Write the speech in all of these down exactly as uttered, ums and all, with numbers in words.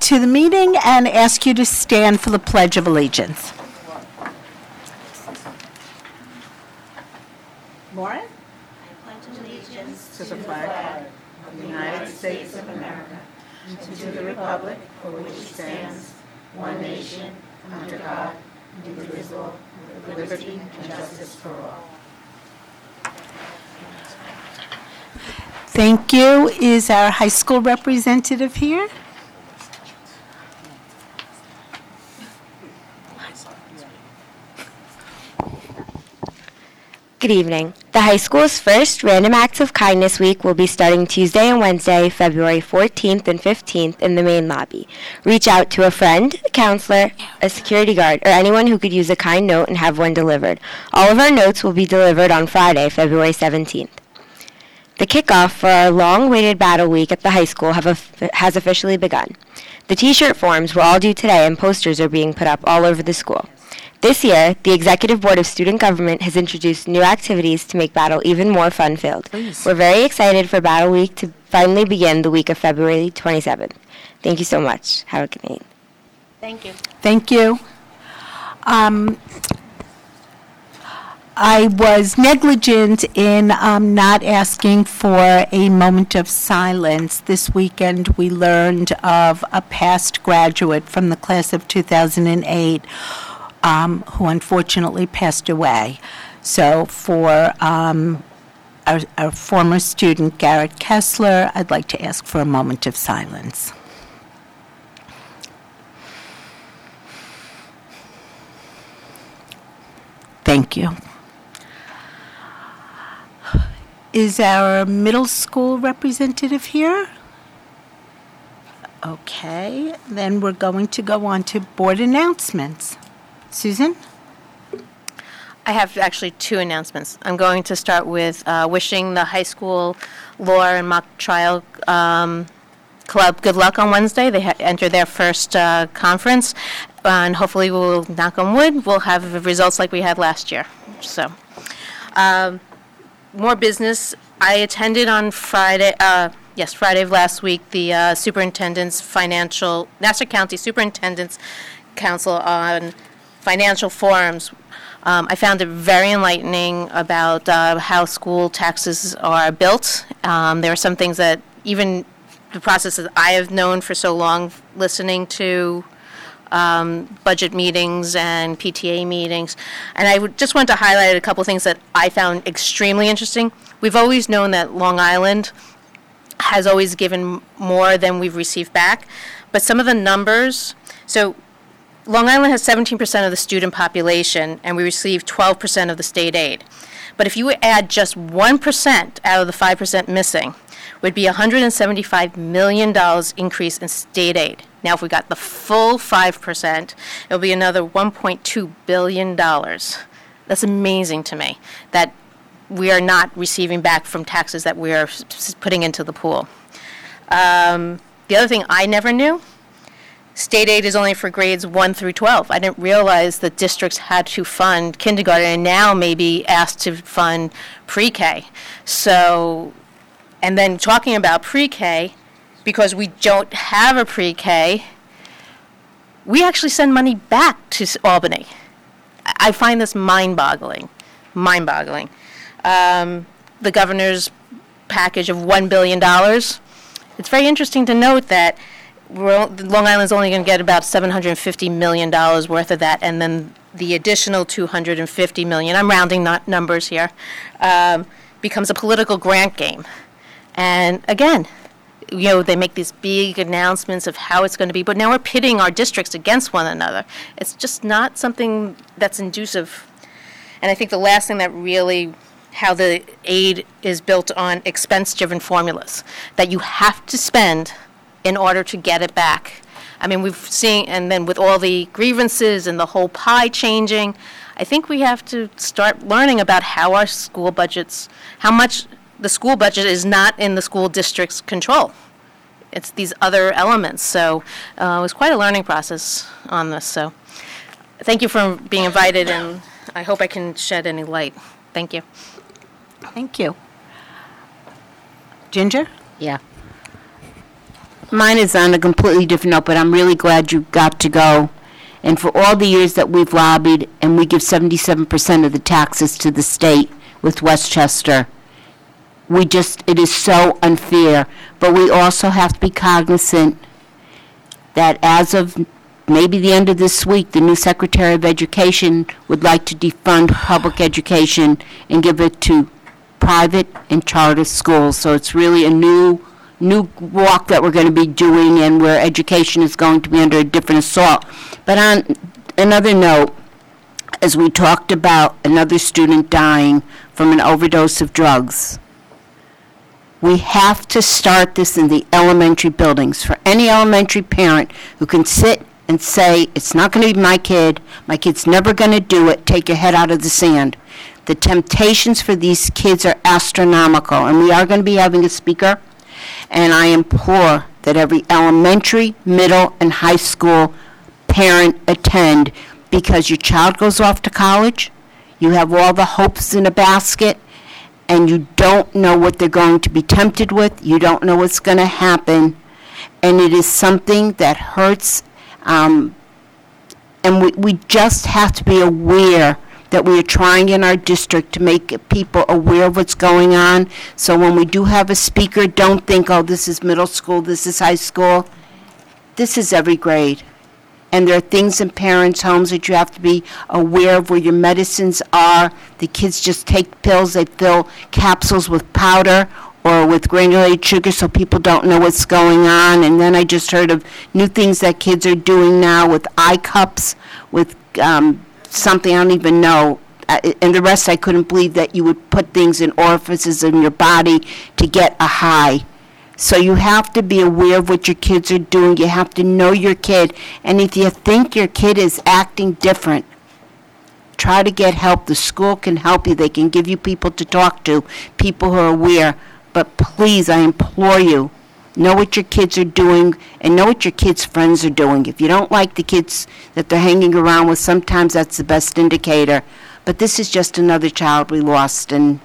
to the meeting and ask you to stand for the Pledge of Allegiance. Lauren? I pledge allegiance to the flag of the United States of America and to the republic for which it stands, one nation, under God, indivisible, with liberty and justice for all. Thank you. Is our high school representative here? Good evening. The high school's first Random Acts of Kindness Week will be starting Tuesday and Wednesday, February fourteenth and fifteenth in the main lobby. Reach out to a friend, a counselor, a security guard, or anyone who could use a kind note and have one delivered. All of our notes will be delivered on Friday, February seventeenth. The kickoff for our long-awaited Battle Week at the high school have a, has officially begun. The T-shirt forms were all due today, and posters are being put up all over the school. This year, the Executive Board of Student Government has introduced new activities to make Battle even more fun-filled. Please. We're very excited for Battle Week to finally begin the week of February twenty-seventh. Thank you so much. Have a good night. Thank you. Thank you. Um, I was negligent in um, not asking for a moment of silence. This weekend we learned of a past graduate from the class of two thousand eight um, who unfortunately passed away. So for um, our, our former student, Garrett Kessler, I'd like to ask for a moment of silence. Thank you. Is our middle school representative here? Okay, then we're going to go on to board announcements. Susan? I have actually two announcements. I'm going to start with uh, wishing the high school law and mock trial um, club good luck on Wednesday. They ha- enter their first uh, conference, and hopefully we'll, knock on wood, we'll have results like we had last year. So, um, more business. I attended on Friday, uh, yes, Friday of last week, the uh, superintendent's financial, Nassau County Superintendent's Council on Financial Forums. Um, I found it very enlightening about uh, how school taxes are built. Um, there are some things that even the process that I have known for so long, listening to um, budget meetings and P T A meetings. And I would just want to highlight a couple things that I found extremely interesting. We've always known that Long Island has always given more than we've received back. But some of the numbers, so Long Island has seventeen percent of the student population, and we receive twelve percent of the state aid. But if you would add just one percent out of the five percent missing, would be one hundred seventy-five million dollars increase in state aid. Now, if we got the full five percent, it will be another one point two billion dollars. That's amazing to me, that we are not receiving back from taxes that we are s- putting into the pool. Um, the other thing I never knew, state aid is only for grades one through twelve. I didn't realize that districts had to fund kindergarten and now may be asked to fund pre-K. So, and then talking about pre-K, because we don't have a pre-K, we actually send money back to Albany. I find this mind-boggling, mind-boggling. Um, the governor's package of one billion dollars, it's very interesting to note that We're, Long Island's only going to get about seven hundred fifty million dollars worth of that, and then the additional two hundred fifty million dollars, I'm rounding not numbers here, um, becomes a political grant game. And again, you know, they make these big announcements of how it's going to be, but now we're pitting our districts against one another. It's just not something that's conducive. And I think the last thing that really, how the aid is built on expense-driven formulas, that you have to spend in order to get it back. I mean, we've seen, and then with all the grievances and the whole pie changing, I think we have to start learning about how our school budgets, how much the school budget is not in the school district's control. It's these other elements. So uh, it was quite a learning process on this. So thank you for being invited, and I hope I can shed any light. Thank you. Thank you. Ginger? Yeah. Mine is on a completely different note, but I'm really glad you got to go. And for all the years that we've lobbied, and we give seventy-seven percent of the taxes to the state with Westchester, we just, it is so unfair. But we also have to be cognizant that as of maybe the end of this week, the new Secretary of Education would like to defund public education and give it to private and charter schools. So it's really a new new walk that we're going to be doing, and where education is going to be under a different assault. But on another note, as we talked about another student dying from an overdose of drugs, we have to start this in the elementary buildings. For any elementary parent who can sit and say, it's not going to be my kid, my kid's never going to do it, take your head out of the sand. The temptations for these kids are astronomical, and we are going to be having a speaker. And I implore that every elementary, middle, and high school parent attend, because your child goes off to college, you have all the hopes in a basket, and you don't know what they're going to be tempted with, you don't know what's going to happen, and it is something that hurts, um, and we, we just have to be aware that we are trying in our district to make people aware of what's going on. So when we do have a speaker, don't think, oh, this is middle school, this is high school. This is every grade. And there are things in parents' homes that you have to be aware of, where your medicines are. The kids just take pills, they fill capsules with powder or with granulated sugar, so people don't know what's going on. And then I just heard of new things that kids are doing now with eye cups, with um, something I don't even know, uh, and the rest I couldn't believe that you would put things in orifices in your body to get a high. So you have to be aware of what your kids are doing. You have to know your kid, and if you think your kid is acting different, try to get help. The school can help you. They can give you people to talk to, people who are aware. But please, I implore you, know what your kids are doing, and know what your kids' friends are doing. If you don't like the kids that they're hanging around with, sometimes that's the best indicator. But this is just another child we lost, and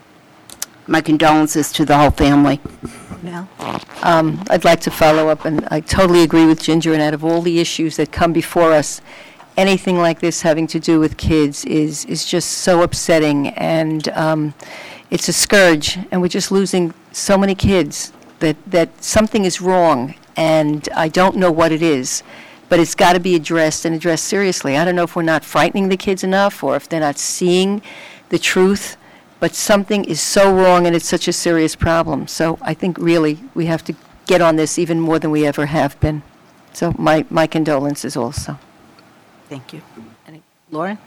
my condolences to the whole family. Mel? Um, I'd like to follow up, and I totally agree with Ginger, and out of all the issues that come before us, anything like this having to do with kids is, is just so upsetting, and um, it's a scourge, and we're just losing so many kids. That, that something is wrong, and I don't know what it is, but it's got to be addressed and addressed seriously. I don't know if we're not frightening the kids enough, or if they're not seeing the truth, but something is so wrong, and it's such a serious problem. So I think really we have to get on this even more than we ever have been. So my, my condolences also. Thank you. Any, Lauren?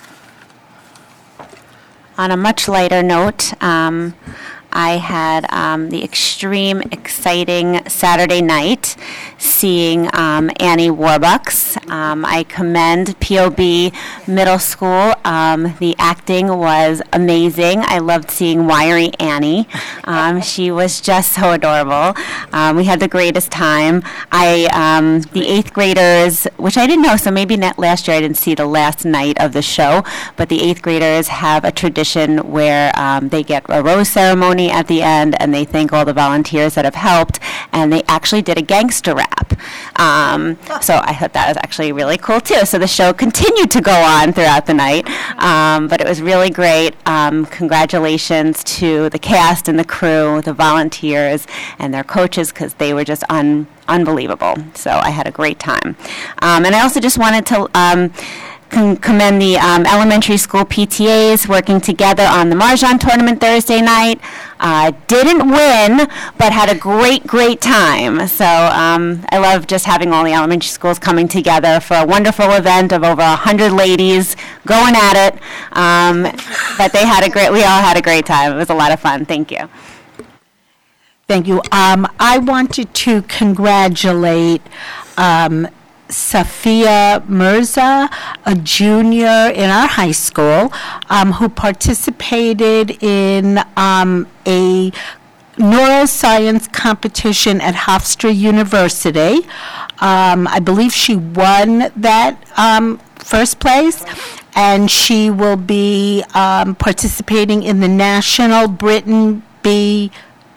On a much lighter note, um, I had um, the extreme exciting Saturday night seeing um, Annie Warbucks. Um, I commend P O B Middle School. Um, the acting was amazing. I loved seeing Wiry Annie. Um, she was just so adorable. Um, we had the greatest time. I um, the eighth graders, which I didn't know, so maybe not last year I didn't see the last night of the show, but the eighth graders have a tradition where um, they get a rose ceremony at the end, and they thank all the volunteers that have helped, and they actually did a gangster rap. Um, so I thought that was actually really cool too. So the show continued to go on throughout the night, um, but it was really great. Um, congratulations to the cast and the crew, the volunteers, and their coaches, because they were just un- unbelievable. So I had a great time. Um, and I also just wanted to um, con- commend the um, elementary school P T As working together on the Mahjong tournament Thursday night. Uh, didn't win, but had a great, great time. So um, I love just having all the elementary schools coming together for a wonderful event of over one hundred ladies going at it. Um, but they had a great, we all had a great time. It was a lot of fun. Thank you. Thank you. Um, I wanted to congratulate um, Safia Mirza, a junior in our high school, um, who participated in um, a neuroscience competition at Hofstra University. Um, I believe she won that um, first place, and she will be um, participating in the National Britain B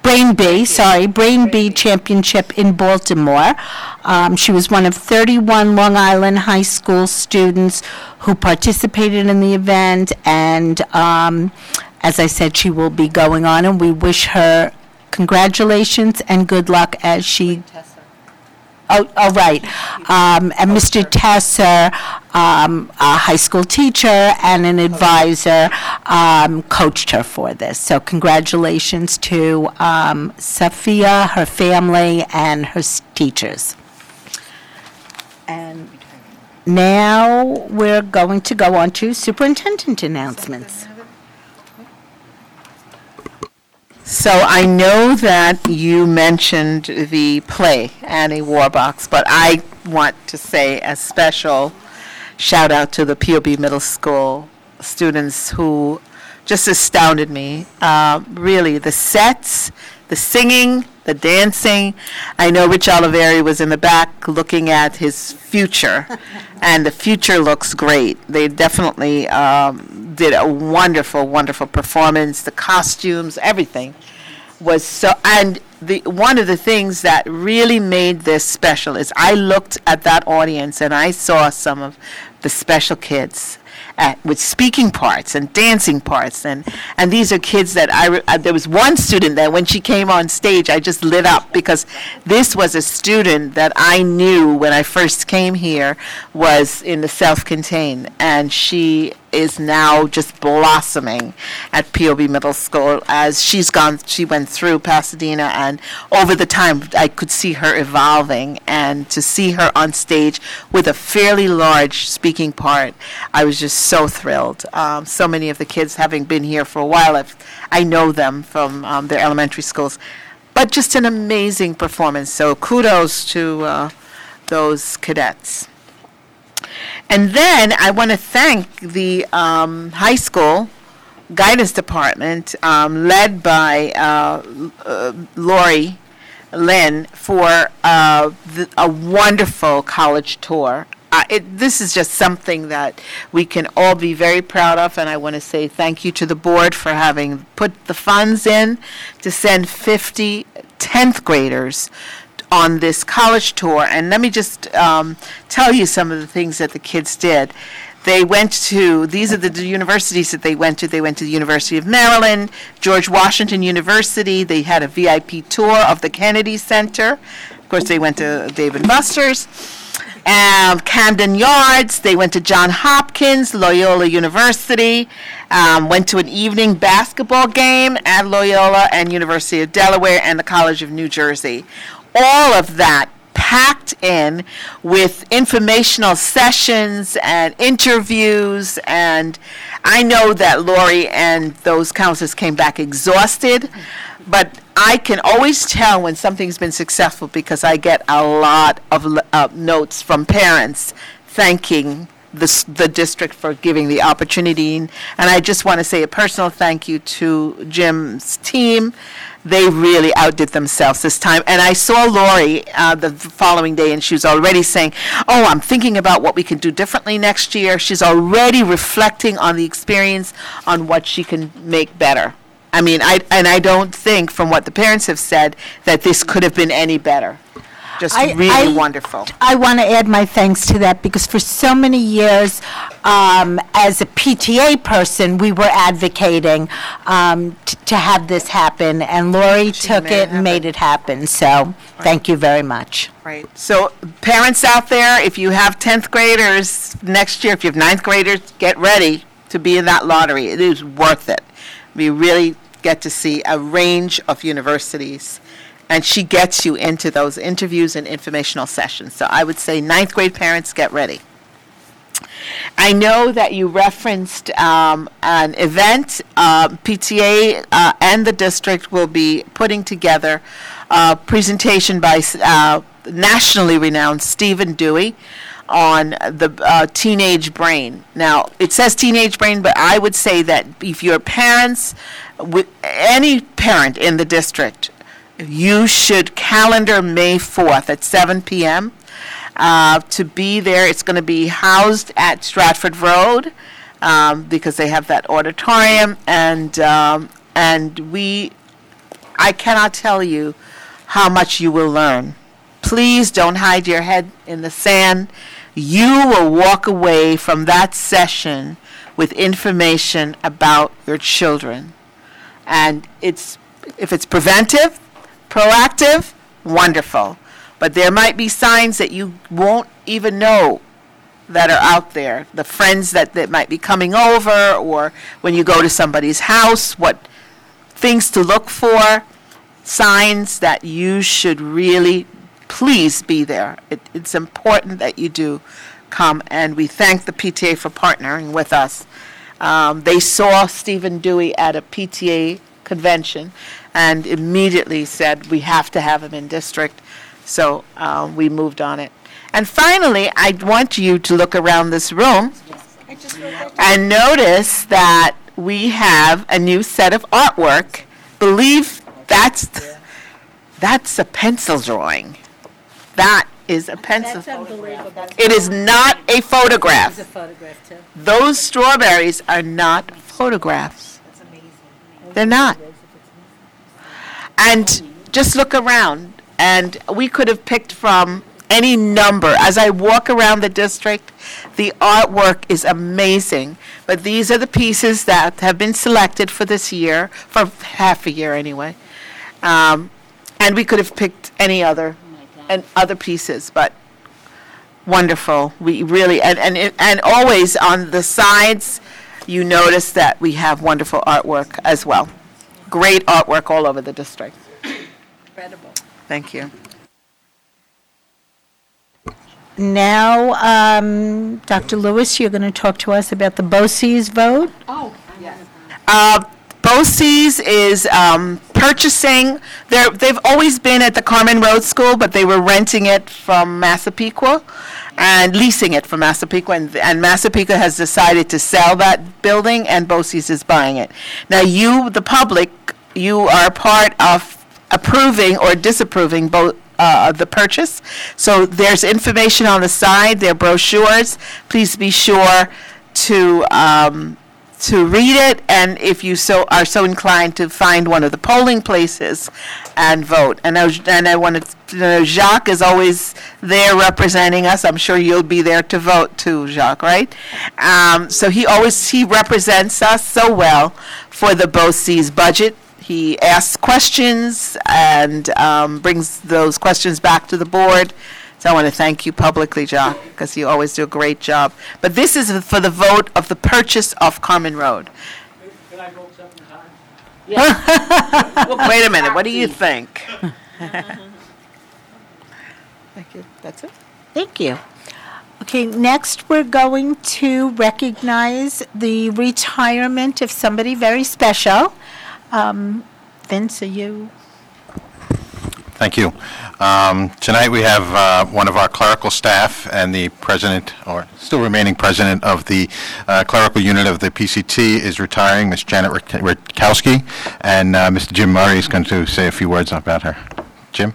Brain Bee, sorry, Brain Bee Championship in Baltimore. Um, She was one of thirty-one Long Island High School students who participated in the event, and um, as I said, she will be going on, and we wish her congratulations and good luck as she... Oh, oh, right. Um, And Mister Tesser, um, a high school teacher and an advisor, um, coached her for this. So congratulations to um, Sophia, her family, and her s- teachers. And now we're going to go on to superintendent announcements. So I know that you mentioned the play, Annie Warbox, but I want to say a special shout out to the P O B Middle School students who just astounded me. Uh, really, the sets, the singing, the dancing. I know Rich Oliveri was in the back looking at his future, and the future looks great. They definitely um, did a wonderful, wonderful performance. The costumes, everything was so. And the one of the things that really made this special is I looked at that audience and I saw some of the special kids at, with speaking parts and dancing parts, and and these are kids that I re- uh, there was one student that when she came on stage I just lit up, because this was a student that I knew when I first came here was in the self-contained, and she is now just blossoming at P O B Middle School as she's gone, she went through Pasadena, and over the time I could see her evolving, and to see her on stage with a fairly large speaking part, I was just so thrilled. Um, so many of the kids, having been here for a while, I've, I know them from um, their elementary schools, but just an amazing performance. So kudos to uh, those cadets. And then I want to thank the um, high school guidance department, um, led by uh, uh, Lori Lynn, for uh, the, a wonderful college tour. Uh, it, this is just something that we can all be very proud of, and I want to say thank you to the board for having put the funds in to send fifty tenth graders on this college tour. And let me just um, tell you some of the things that the kids did. They went to, these are the d- universities that they went to. They went to the University of Maryland, George Washington University. They had a V I P tour of the Kennedy Center. Of course, they went to Dave and Buster's. Um, Camden Yards. They went to Johns Hopkins, Loyola University. Um, went to an evening basketball game at Loyola and University of Delaware and the College of New Jersey. All of that packed in with informational sessions and interviews, and I know that Lori and those counselors came back exhausted, but I can always tell when something's been successful because I get a lot of uh, notes from parents thanking the, the district for giving the opportunity. And I just want to say a personal thank you to Jim's team. They really outdid themselves this time. And I saw Lori uh, the following day, and she was already saying, oh, I'm thinking about what we can do differently next year. She's already reflecting on the experience, on what she can make better. I mean, I and I don't think, from what the parents have said, that this could have been any better. Just I- really I- wonderful. I want to add my thanks to that, because for so many years, um, as a P T A person, we were advocating um, t- to have this happen, and Lori She took made it it and happen. made it happen. So thank you very much. Right. So parents out there, if you have tenth graders next year, if you have ninth graders, get ready to be in that lottery. It is worth it. We really get to see a range of universities, and she gets you into those interviews and informational sessions. So I would say ninth grade parents, get ready. I know that you referenced um, an event. Uh, P T A uh, and the district will be putting together a presentation by uh, nationally renowned Stephen Dewey on the uh, teenage brain. Now, it says teenage brain, but I would say that if your parents, with any parent in the district, you should calendar May fourth at seven p.m. Uh, to be there. It's going to be housed at Stratford Road um, because they have that auditorium, and um, and we I cannot tell you how much you will learn. Please don't hide your head in the sand. You will walk away from that session with information about your children. And it's, if it's preventive, proactive, wonderful. But there might be signs that you won't even know that are out there. The friends that, that might be coming over, or when you go to somebody's house, what things to look for, signs that you should really, please be there. It, it's important that you do come, and we thank the P T A for partnering with us. Um, they saw Stephen Dewey at a P T A convention and immediately said, we have to have him in district. So uh, we moved on it. And finally, I want you to look around this room and notice that we have a new set of artwork. Believe that's that's a pencil drawing. That is a pencil. That's unbelievable. It is not a photograph. It's a photograph, too. Those strawberries are not photographs. That's amazing. They're not. And just look around, and we could have picked from any number. As I walk around the district, the artwork is amazing. But these are the pieces that have been selected for this year, for half a year anyway. Um, and we could have picked any other, and other pieces, but wonderful. We really, and, and, it- and always on the sides, you notice that we have wonderful artwork as well. Great artwork all over the district. Incredible. Thank you. Now, um, Doctor Lewis, you're going to talk to us about the BOCES vote? Uh, BOCES is um, purchasing, they're, they've always been at the Carmen Road School, but they were renting it from Massapequa and leasing it from Massapequa, and, and Massapequa has decided to sell that building, and BOCES is buying it. Now, you, the public, you are part of approving or disapproving both uh, the purchase. So there's information on the side, there are brochures. Please be sure to um, to read it, and if you so are so inclined, to find one of the polling places and vote. And I, and I want to know Jacques is always there representing us. I'm sure you'll be there to vote too, Jacques, right? Um, so he always he represents us so well for the BOCES budget. He asks questions and um, brings those questions back to the board. So I want to thank you publicly, Jacques, because you always do a great job. But this is for the vote of the purchase of Carmen Road. Can I vote seven times? Wait a minute, what do you think? Thank you. That's it? Thank you. Okay, next we're going to recognize the retirement of somebody very special. Um, Vince, are you? Thank you. Um, Tonight, we have uh, one of our clerical staff and the president, or still remaining president of the uh, clerical unit of the P C T is retiring, Miz Janet Rit- Ritkowski, and uh, Mister Jim Murray is going to say a few words about her. Jim?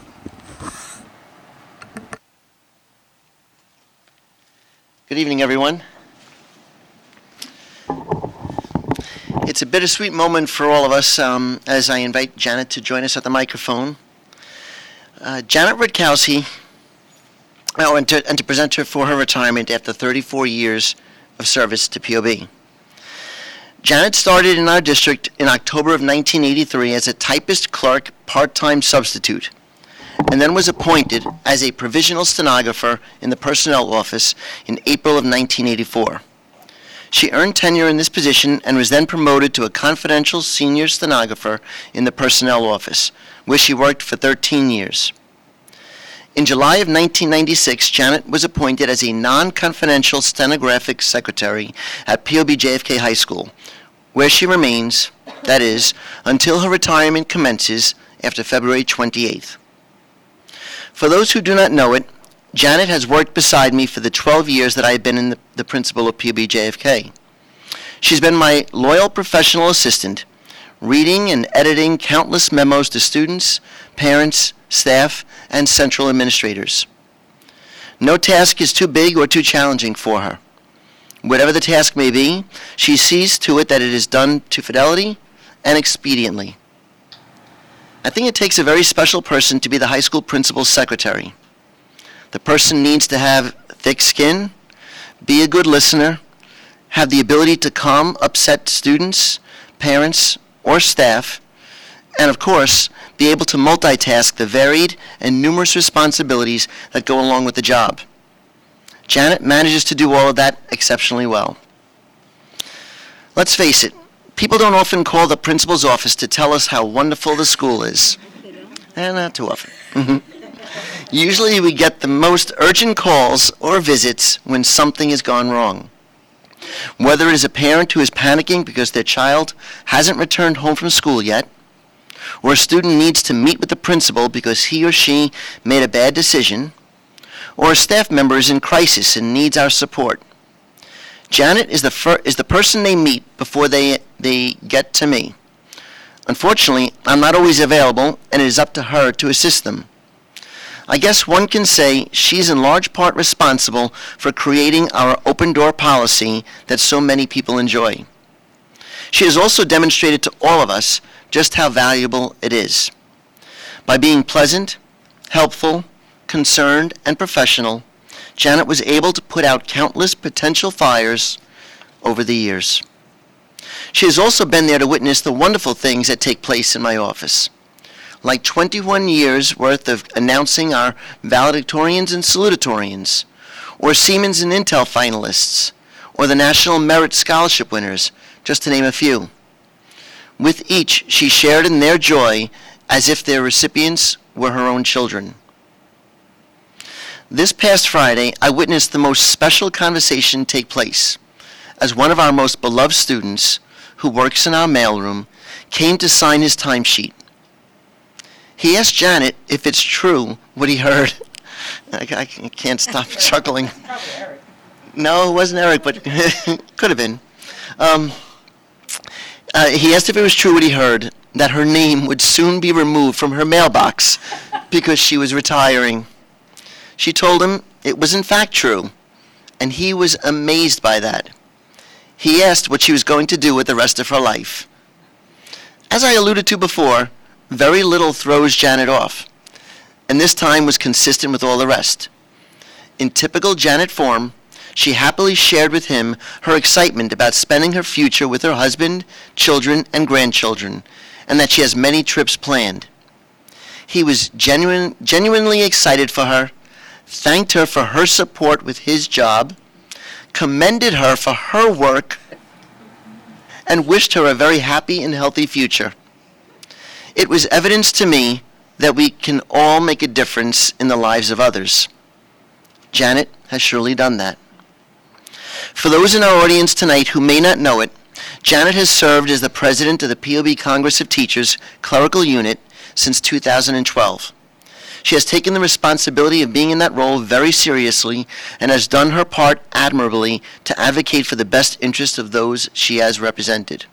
Good evening, everyone. It's a bittersweet moment for all of us um, as I invite Janet to join us at the microphone. Uh, Janet Ritkowski, oh, and to, and to present her for her retirement after thirty-four years of service to P O B. Janet started in our district in October of nineteen eighty-three as a typist clerk part-time substitute, and then was appointed as a provisional stenographer in the personnel office in April of nineteen eighty-four. She earned tenure in this position and was then promoted to a confidential senior stenographer in the personnel office, where she worked for thirteen years. In July of nineteen ninety-six, Janet was appointed as a non-confidential stenographic secretary at P O B J F K High School, where she remains, that is, until her retirement commences after February twenty-eighth. For those who do not know it, Janet has worked beside me for the twelve years that I have been in the, the principal of P O B J F K. She's been my loyal professional assistant, reading and editing countless memos to students, parents, staff, and central administrators. No task is too big or too challenging for her. Whatever the task may be, she sees to it that it is done to fidelity and expediently. I think it takes a very special person to be the high school principal's secretary. The person needs to have thick skin, be a good listener, have the ability to calm upset students, parents, or staff, and of course, be able to multitask the varied and numerous responsibilities that go along with the job. Janet manages to do all of that exceptionally well. Let's face it, people don't often call the principal's office to tell us how wonderful the school is. And not too often. Usually we get the most urgent calls or visits when something has gone wrong. Whether it is a parent who is panicking because their child hasn't returned home from school yet, or a student needs to meet with the principal because he or she made a bad decision, or a staff member is in crisis and needs our support. Janet is the fir- is the person they meet before they they get to me. Unfortunately, I'm not always available, and it is up to her to assist them. I guess one can say she's in large part responsible for creating our open door policy that so many people enjoy. She has also demonstrated to all of us just how valuable it is. By being pleasant, helpful, concerned, and professional, Janet was able to put out countless potential fires over the years. She has also been there to witness the wonderful things that take place in my office. Like twenty-one years worth of announcing our valedictorians and salutatorians, or Siemens and Intel finalists, or the National Merit Scholarship winners, just to name a few. With each, she shared in their joy as if their recipients were her own children. This past Friday, I witnessed the most special conversation take place as one of our most beloved students, who works in our mailroom, came to sign his timesheet. He asked Janet if it's true what he heard. I, I can't stop chuckling. No, it wasn't Eric, but could have been. Um, uh, he asked if it was true what he heard, that her name would soon be removed from her mailbox because she was retiring. She told him it was in fact true, and he was amazed by that. He asked what she was going to do with the rest of her life. As I alluded to before, very little throws Janet off, and this time was consistent with all the rest. In typical Janet form, she happily shared with him her excitement about spending her future with her husband, children, and grandchildren, and that she has many trips planned. He was genuine, genuinely excited for her, thanked her for her support with his job, commended her for her work, and wished her a very happy and healthy future. It was evidence to me that we can all make a difference in the lives of others. Janet has surely done that. For those in our audience tonight who may not know it, Janet has served as the president of the P O B Congress of Teachers Clerical Unit since two thousand twelve. She has taken the responsibility of being in that role very seriously and has done her part admirably to advocate for the best interest of those she has represented.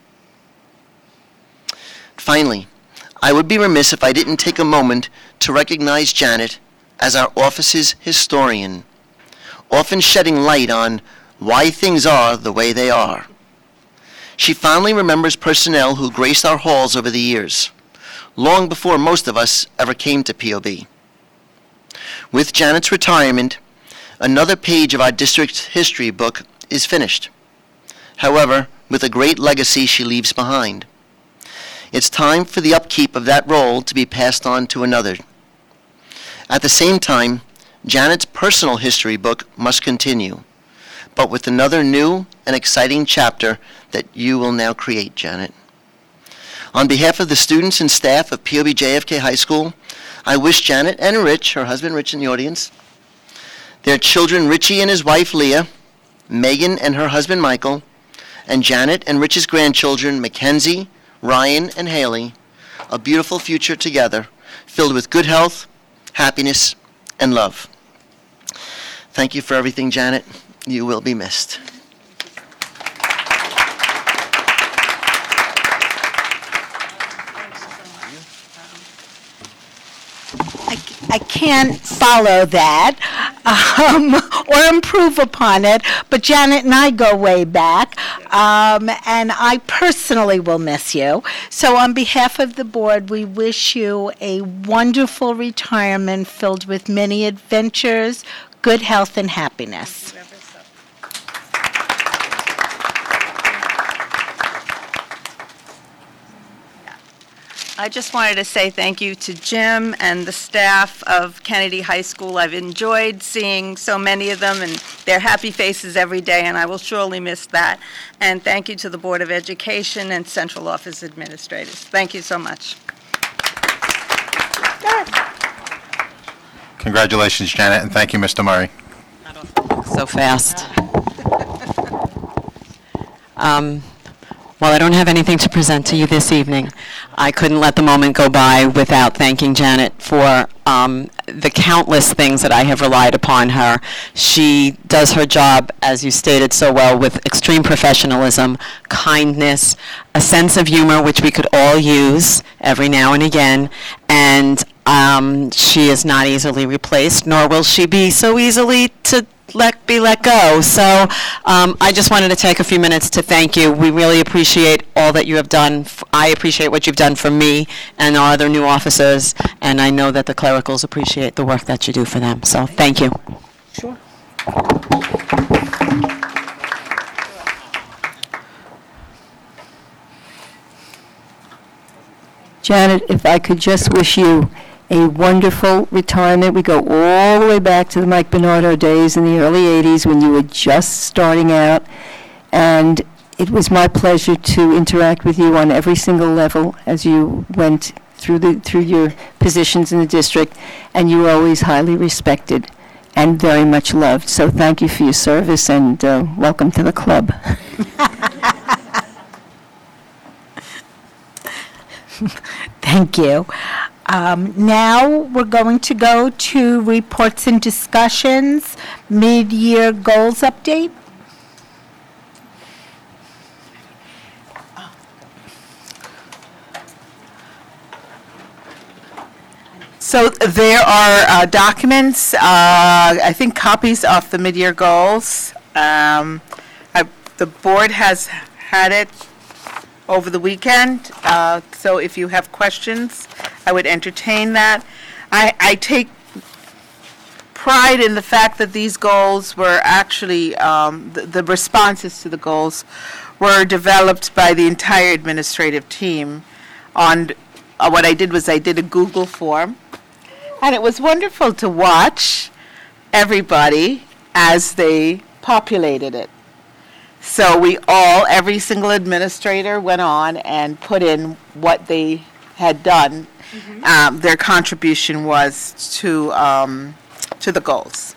Finally, I would be remiss if I didn't take a moment to recognize Janet as our office's historian, often shedding light on why things are the way they are. She fondly remembers personnel who graced our halls over the years, long before most of us ever came to P O B. With Janet's retirement, another page of our district's history book is finished. However, with a great legacy she leaves behind. It's time for the upkeep of that role to be passed on to another. At the same time, Janet's personal history book must continue, but with another new and exciting chapter that you will now create, Janet. On behalf of the students and staff of P O B J F K High School, I wish Janet and Rich, her husband Rich in the audience, their children Richie and his wife Leah, Megan and her husband Michael, and Janet and Rich's grandchildren Mackenzie, Ryan, and Haley, a beautiful future together, filled with good health, happiness, and love. Thank you for everything, Janet. You will be missed. I, I can't follow that. um, or improve upon it. But Janet and I go way back, um, and I personally will miss you. So on behalf of the board, we wish you a wonderful retirement filled with many adventures, good health, and happiness. I just wanted to say thank you to Jim and the staff of Kennedy High School. I've enjoyed seeing so many of them and their happy faces every day, and I will surely miss that. And thank you to the Board of Education and Central Office administrators. Thank you so much. Congratulations, Janet, and thank you, Mister Murray. So fast. Um, While I don't have anything to present to you this evening, I couldn't let the moment go by without thanking Janet for um, the countless things that I have relied upon her. She does her job, as you stated so well, with extreme professionalism, kindness, a sense of humor, which we could all use every now and again, and um, she is not easily replaced, nor will she be so easily to let be let go. So um, I just wanted to take a few minutes to thank you. We really appreciate all that you have done. F- I appreciate what you've done for me and our other new officers, and I know that the clericals appreciate the work that you do for them. So thank you. Sure. Janet, if I could just wish you a wonderful retirement. We go all the way back to the Mike Bernardo days in the early eighties when you were just starting out, and it was my pleasure to interact with you on every single level as you went through the through your positions in the district, and you were always highly respected and very much loved. So thank you for your service, and uh, welcome to the club. Thank you. Um, now we're going to go to reports and discussions, mid-year goals update. So there are uh, documents, uh, I think copies of the mid-year goals. Um, I, the board has had it over the weekend, uh, so if you have questions, I would entertain that. I, I take pride in the fact that these goals were actually, um, the, the responses to the goals were developed by the entire administrative team. On uh, what I did was I did a Google form, and it was wonderful to watch everybody as they populated it. So we all, every single administrator went on and put in what they had done. Mm-hmm. Um, their contribution was to um, to the goals.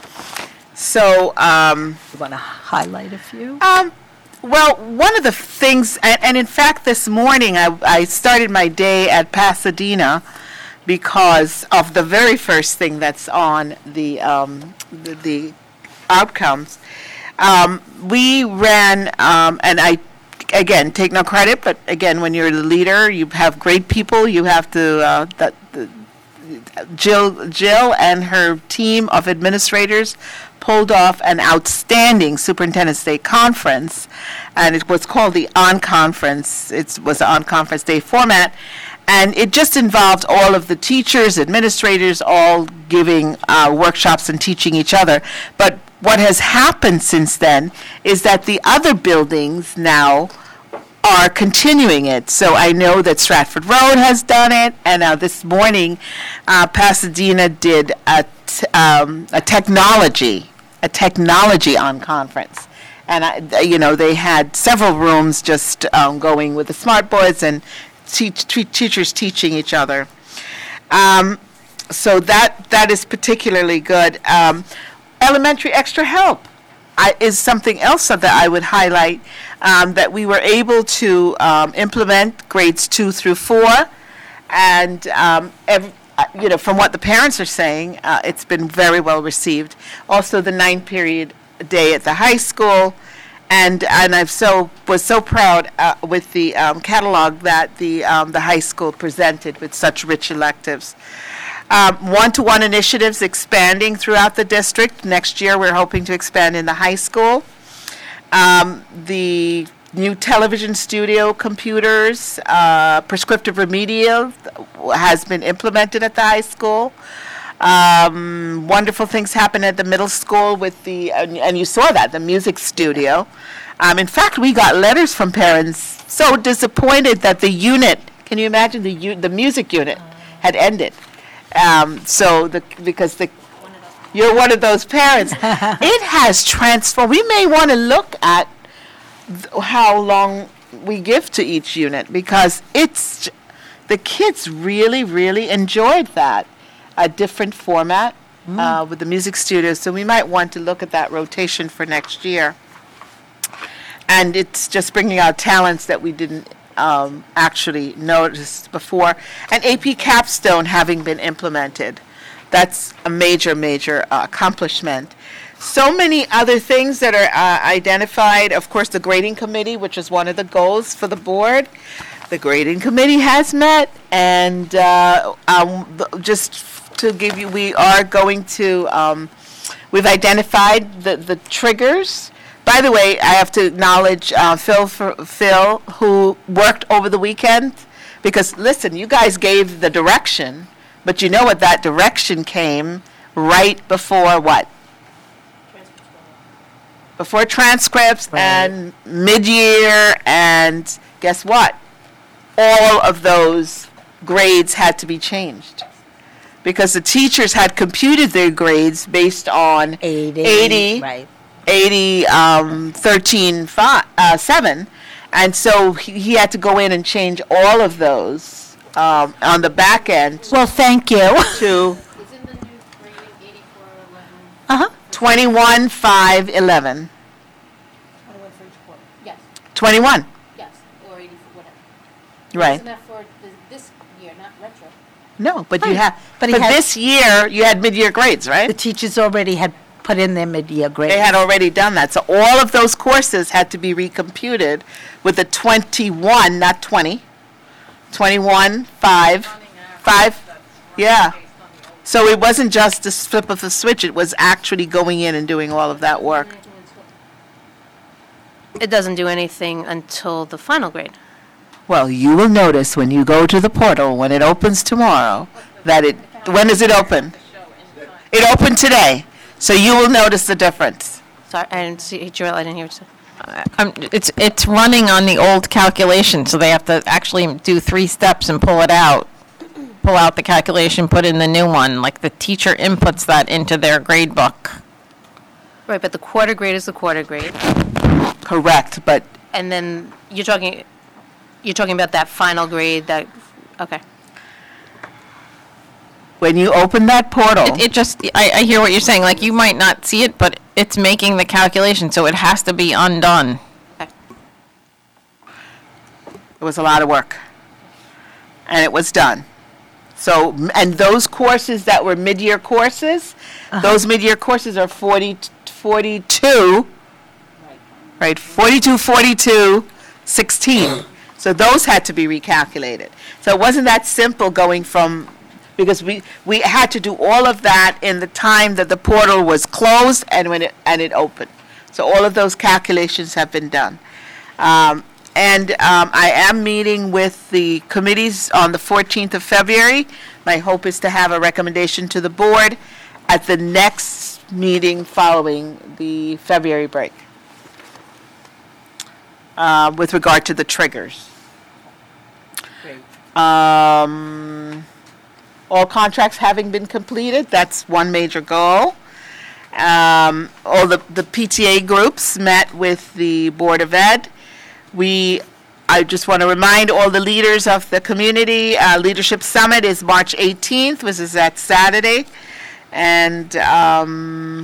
So, um, You want to highlight a few? um, well, one of the things, and, and in fact, this morning I, I started my day at Pasadena because of the very first thing that's on the um, the, the outcomes. Um, we ran, um, and I, again, take no credit, but again, when you're the leader, you have great people. You have to, uh, that, the, Jill, Jill and her team of administrators pulled off an outstanding superintendent state conference, and it was called the On Conference. It was an On Conference Day format, and it just involved all of the teachers, administrators, all giving uh, workshops and teaching each other. But what has happened since then is that the other buildings now are continuing it. So I know that Stratford Road has done it, and now this morning, uh, Pasadena did a, t- um, a technology, a technology on conference. And, I, you know, they had several rooms just um, going with the smart boards and te- te- teachers teaching each other. Um, so that that is particularly good. Um, Elementary extra help I, is something else that I would highlight, um, that we were able to um, implement grades two through four, and um, ev- uh, you know, from what the parents are saying, uh, it's been very well received. Also, the nine period day at the high school, and and I've so was so proud uh, with the um, catalog that the um, the high school presented with such rich electives. Um, One-to-one initiatives expanding throughout the district. Next year, we're hoping to expand in the high school. Um, The new television studio computers, uh, prescriptive remedial has been implemented at the high school. Um, Wonderful things happen at the middle school with the, and and you saw that, the music studio. Um, In fact, we got letters from parents so disappointed that the unit, can you imagine, the u- the music unit had ended? Um, So, the because the, you're one of those parents. It has transformed. We may want to look at th- how long we give to each unit, because it's, j- the kids really, really enjoyed that, a different format uh, with the music studio. So we might want to look at that rotation for next year. And it's just bringing out talents that we didn't um, actually notice before. And A P Capstone having been implemented. That's a major, major uh, accomplishment. So many other things that are uh, identified. Of course, the grading committee, which is one of the goals for the board. The grading committee has met, and uh, um, th- just to give you, we are going to, um, we've identified the, the triggers. By the way, I have to acknowledge uh, Phil, for, Phil, who worked over the weekend, because listen, you guys gave the direction, but you know what, that direction came right before what? Before transcripts and mid-year, and guess what? All of those grades had to be changed, because the teachers had computed their grades based on eighty, eighty, right. eighty, um, thirteen, five, uh, seven, and so he, he had to go in and change all of those um, on the back end Well, thank you. to Uh-huh. twenty-one, five, eleven. Twenty-one for each quarter. Yes, twenty-one, yes, or eighty, whatever. right? Isn't that for th- this year, not retro? No, but you Right. have, But but he had- this year, you had mid-year grades, The right? teachers already had put in their mid-year grades. They had already done that, so all of those courses had to be recomputed with the twenty-one, not twenty. twenty-one, five, five, yeah. So it wasn't just a flip of the switch, it was actually going in and doing all of that work. It doesn't do anything until the final grade. Well, you will notice when you go to the portal, when it opens tomorrow, that it, when does it open? It opened today, so you will notice the difference. Sorry, I didn't see, Jarell, I didn't hear what you said. Um, It's, it's running on the old calculation, so they have to actually do three steps and pull it out. Pull out the calculation, put in the new one, like the teacher inputs that into their grade book. Right, but the quarter grade is the quarter grade. Correct, but And then you're talking, you're talking about that final grade that, okay. when you open that portal, It, it just, I, I hear what you're saying, like, you might not see it, but it's making the calculation, so it has to be undone. it was a lot of work. And it was done. So, m- and those courses that were mid-year courses, those mid-year courses are forty, forty-two, right, forty-two, forty-two, sixteen. So those had to be recalculated. So it wasn't that simple going from, because we, we had to do all of that in the time that the portal was closed and when it, and it opened. So all of those calculations have been done. Um, And um, I am meeting with the committees on the fourteenth of February. My hope is to have a recommendation to the board at the next meeting following the February break uh, with regard to the triggers. Um, All contracts having been completed, that's one major goal. Um, All the the P T A groups met with the Board of Ed. We, I just want to remind all the leaders of the community, uh, Leadership Summit is March eighteenth, which is that Saturday. And um,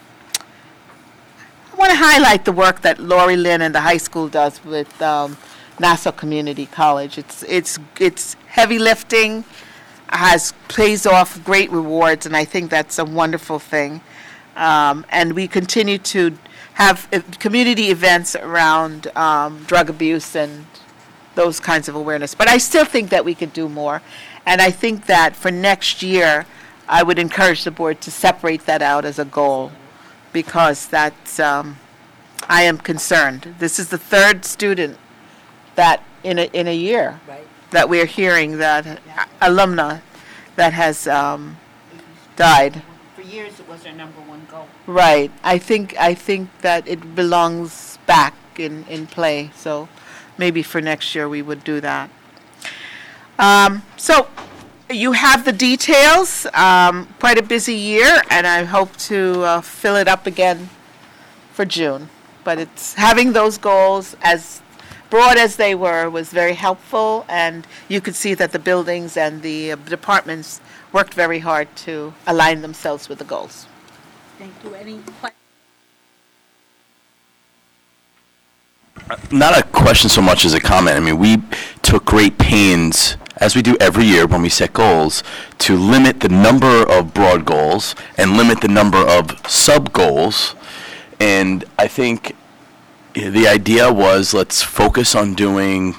I want to highlight the work that Lori Lynn and the high school does with um, Nassau Community College. It's, it's, it's heavy lifting, has, pays off great rewards, and I think that's a wonderful thing. Um, And we continue to have uh, community events around um, drug abuse and those kinds of awareness. But I still think that we could do more. And I think that for next year, I would encourage the board to separate that out as a goal, because that's, um, I am concerned. This is the third student that in a, in a year that we're hearing that uh, alumna that has um, died. For years, it was our number one goal. Right. I think I think that it belongs back in, in play. So maybe for next year we would do that. Um, so you have the details. Um, quite a busy year, and I hope to uh, fill it up again for June. But it's having those goals, as broad as they were, was very helpful, and you could see that the buildings and the uh, departments worked very hard to align themselves with the goals. Thank you. Any questions? Not a question so much as a comment. I mean, we took great pains, as we do every year when we set goals, to limit the number of broad goals and limit the number of sub-goals. And I think the idea was, let's focus on doing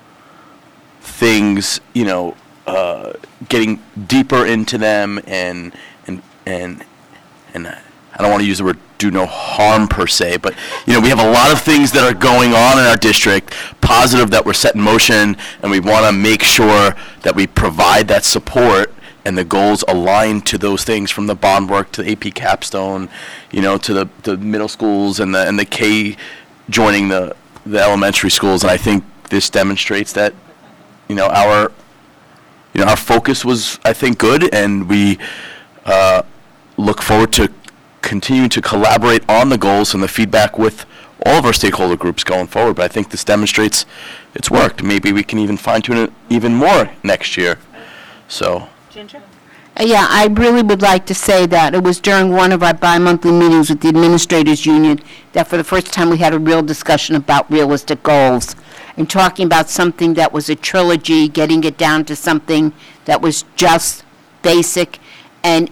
things, you know, uh, getting deeper into them, and and and and I don't want to use the word do no harm per se, but you know, we have a lot of things that are going on in our district, positive, that we're set in motion, and we want to make sure that we provide that support and the goals aligned to those things, from the bond work to the A P capstone, you know, to the, the middle schools and the and the K joining the the elementary schools. And I think this demonstrates that, you know, our you know our focus was, I think, good, and we uh, look forward to continuing to collaborate on the goals and the feedback with all of our stakeholder groups going forward. But I think this demonstrates it's worked. Maybe we can even fine tune it even more next year. So. Ginger? Uh, Yeah, I really would like to say that it was during one of our bi-monthly meetings with the Administrators Union that for the first time we had a real discussion about realistic goals, and talking about something that was a trilogy, getting it down to something that was just basic. And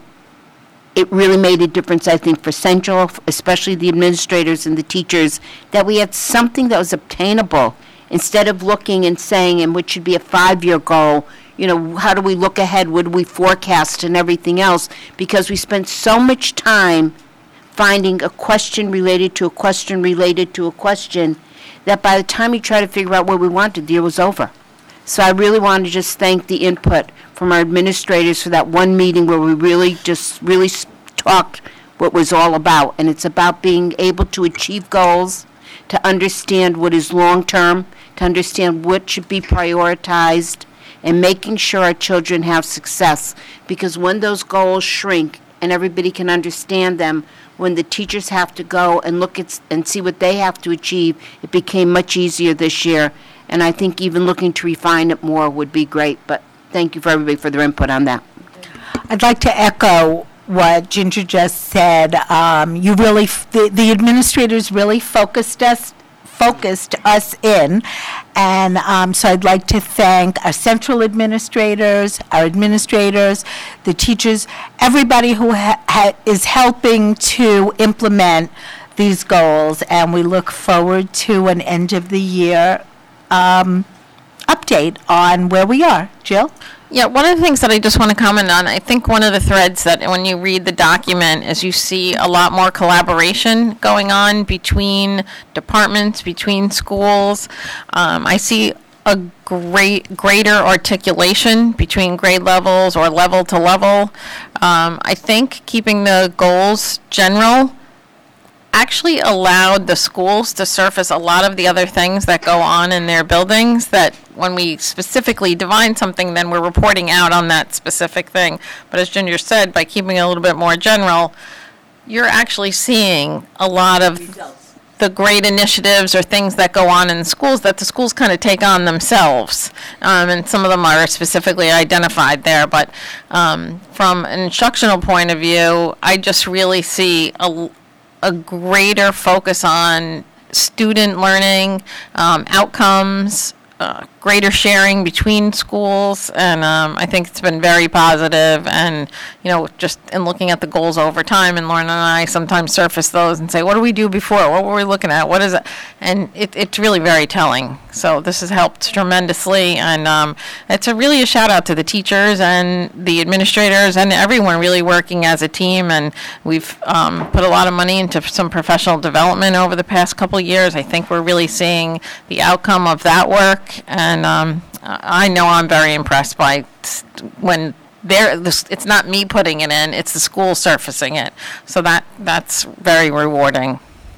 it really made a difference, I think, for Central, especially the administrators and the teachers, that we had something that was obtainable, instead of looking and saying, and which should be a five-year goal, you know, how do we look ahead, what do we forecast, and everything else, because we spent so much time finding a question related to a question related to a question, that by the time we tried to figure out what we wanted, the year was over. So I really want to just thank the input from our administrators for that one meeting where we really just really s- talked what was all about. And it's about being able to achieve goals, to understand what is long-term, to understand what should be prioritized, and making sure our children have success. Because when those goals shrink and everybody can understand them, when the teachers have to go and look at s- and see what they have to achieve, it became much easier this year. And I think even looking to refine it more would be great. But thank you for everybody for their input on that. I'd like to echo what Ginger just said. Um, you really, f- the, the administrators really focused us, focused us in, and um, so I'd like to thank our central administrators, our administrators, the teachers, everybody who ha- ha- is helping to implement these goals, and we look forward to an end of the year um, update on where we are. Jill? Yeah, one of the things that I just want to comment on, I think one of the threads that when you read the document is you see a lot more collaboration going on between departments, between schools. Um, I see a great, greater articulation between grade levels or level to level. Um, I think keeping the goals general actually allowed the schools to surface a lot of the other things that go on in their buildings, that when we specifically define something, then we're reporting out on that specific thing. But as Ginger said, by keeping it a little bit more general, you're actually seeing a lot of the great initiatives or things that go on in schools that the schools kind of take on themselves. Um, and some of them are specifically identified there. But um, from an instructional point of view, I just really see a a greater focus on student learning, um, outcomes, uh, greater sharing between schools, and um, I think it's been very positive. And you know, just in looking at the goals over time, and Lauren and I sometimes surface those and say, what do we do before? What were we looking at? What is it? And it, it's really very telling. So this has helped tremendously, and um, it's a really a shout out to the teachers and the administrators and everyone really working as a team. And we've um, put a lot of money into some professional development over the past couple of years. I think we're really seeing the outcome of that work. And And um, I know I'm very impressed by when they're, it's not me putting it in, it's the school surfacing it. So that that's very rewarding.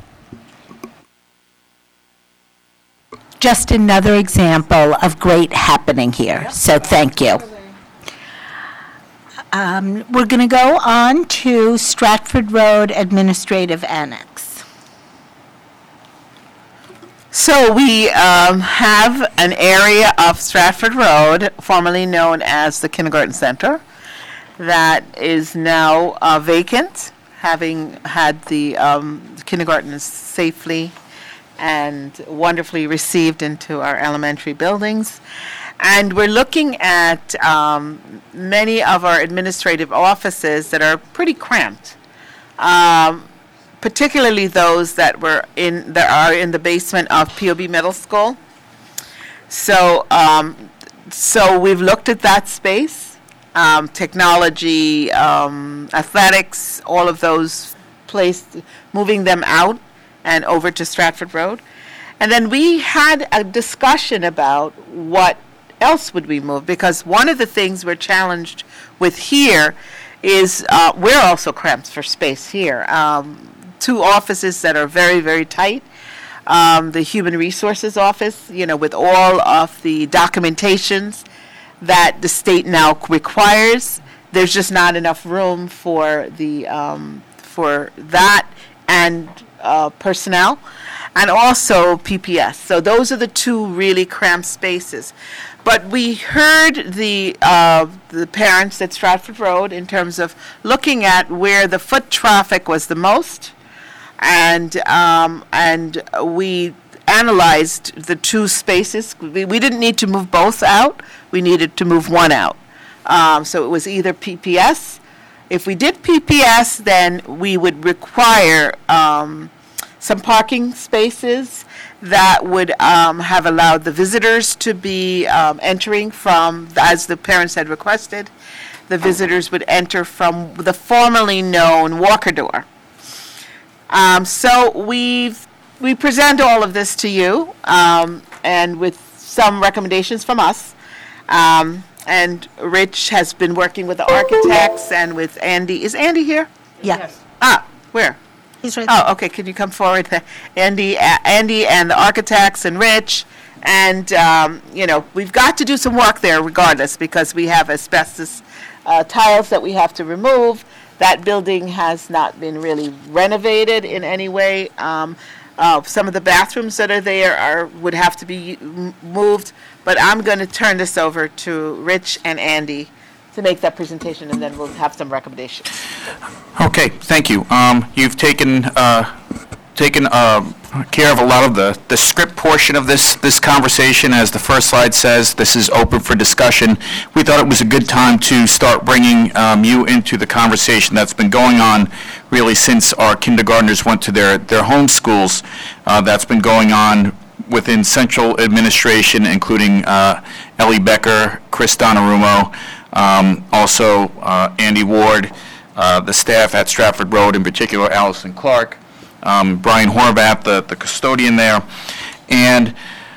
Just another example of great happening here. So thank you. Um, we're going to go on to Stratford Road Administrative Annex. So we um, have an area of Stratford Road, formerly known as the Kindergarten Center, that is now uh, vacant, having had the um, kindergarten safely and wonderfully received into our elementary buildings. And we're looking at um, many of our administrative offices that are pretty cramped. Um, particularly those that were in that are in the basement of P O B Middle School. So, um, so we've looked at that space, um, technology, um, athletics, all of those placed, moving them out and over to Stratford Road, and then we had a discussion about what else would we move, because one of the things we're challenged with here is uh, we're also cramped for space here. Um, two offices that are very, very tight. Um, the Human Resources Office, you know, with all of the documentations that the state now requires, there's just not enough room for the um, for that and uh, personnel, and also P P S. So those are the two really cramped spaces. But we heard the uh, the parents at Stratford Road in terms of looking at where the foot traffic was the most. And um, and we analyzed the two spaces. We, we didn't need to move both out. We needed to move one out. Um, so it was either P P S. If we did P P S, then we would require um, some parking spaces that would um, have allowed the visitors to be um, entering from, as the parents had requested, the visitors would enter from the formerly known Walker door. Um, so we've, we present all of this to you, um, and with some recommendations from us. Um, and Rich has been working with the architects and with Andy. Is Andy here? Yeah. Yes. Ah, where? He's right Oh, okay, can you come forward? Andy, uh, Andy and the architects and Rich. And, um, you know, we've got to do some work there regardless, because we have asbestos uh, tiles that we have to remove. That building has not been really renovated in any way. Um, uh, some of the bathrooms that are there are would have to be m- moved. But I'm going to turn this over to Rich and Andy to make that presentation, and then we'll have some recommendations. Okay, thank you. Um, you've taken uh, taken uh, care of a lot of the, the script portion of this, this conversation. As the first slide says, this is open for discussion. We thought it was a good time to start bringing um, you into the conversation that's been going on really since our kindergartners went to their, their home schools. Uh, that's been going on within central administration, including uh, Ellie Becker, Chris Donnarummo, um, also uh, Andy Ward, uh, the staff at Stratford Road, in particular Allison Clark, um, Brian Horvath, the, the custodian there. And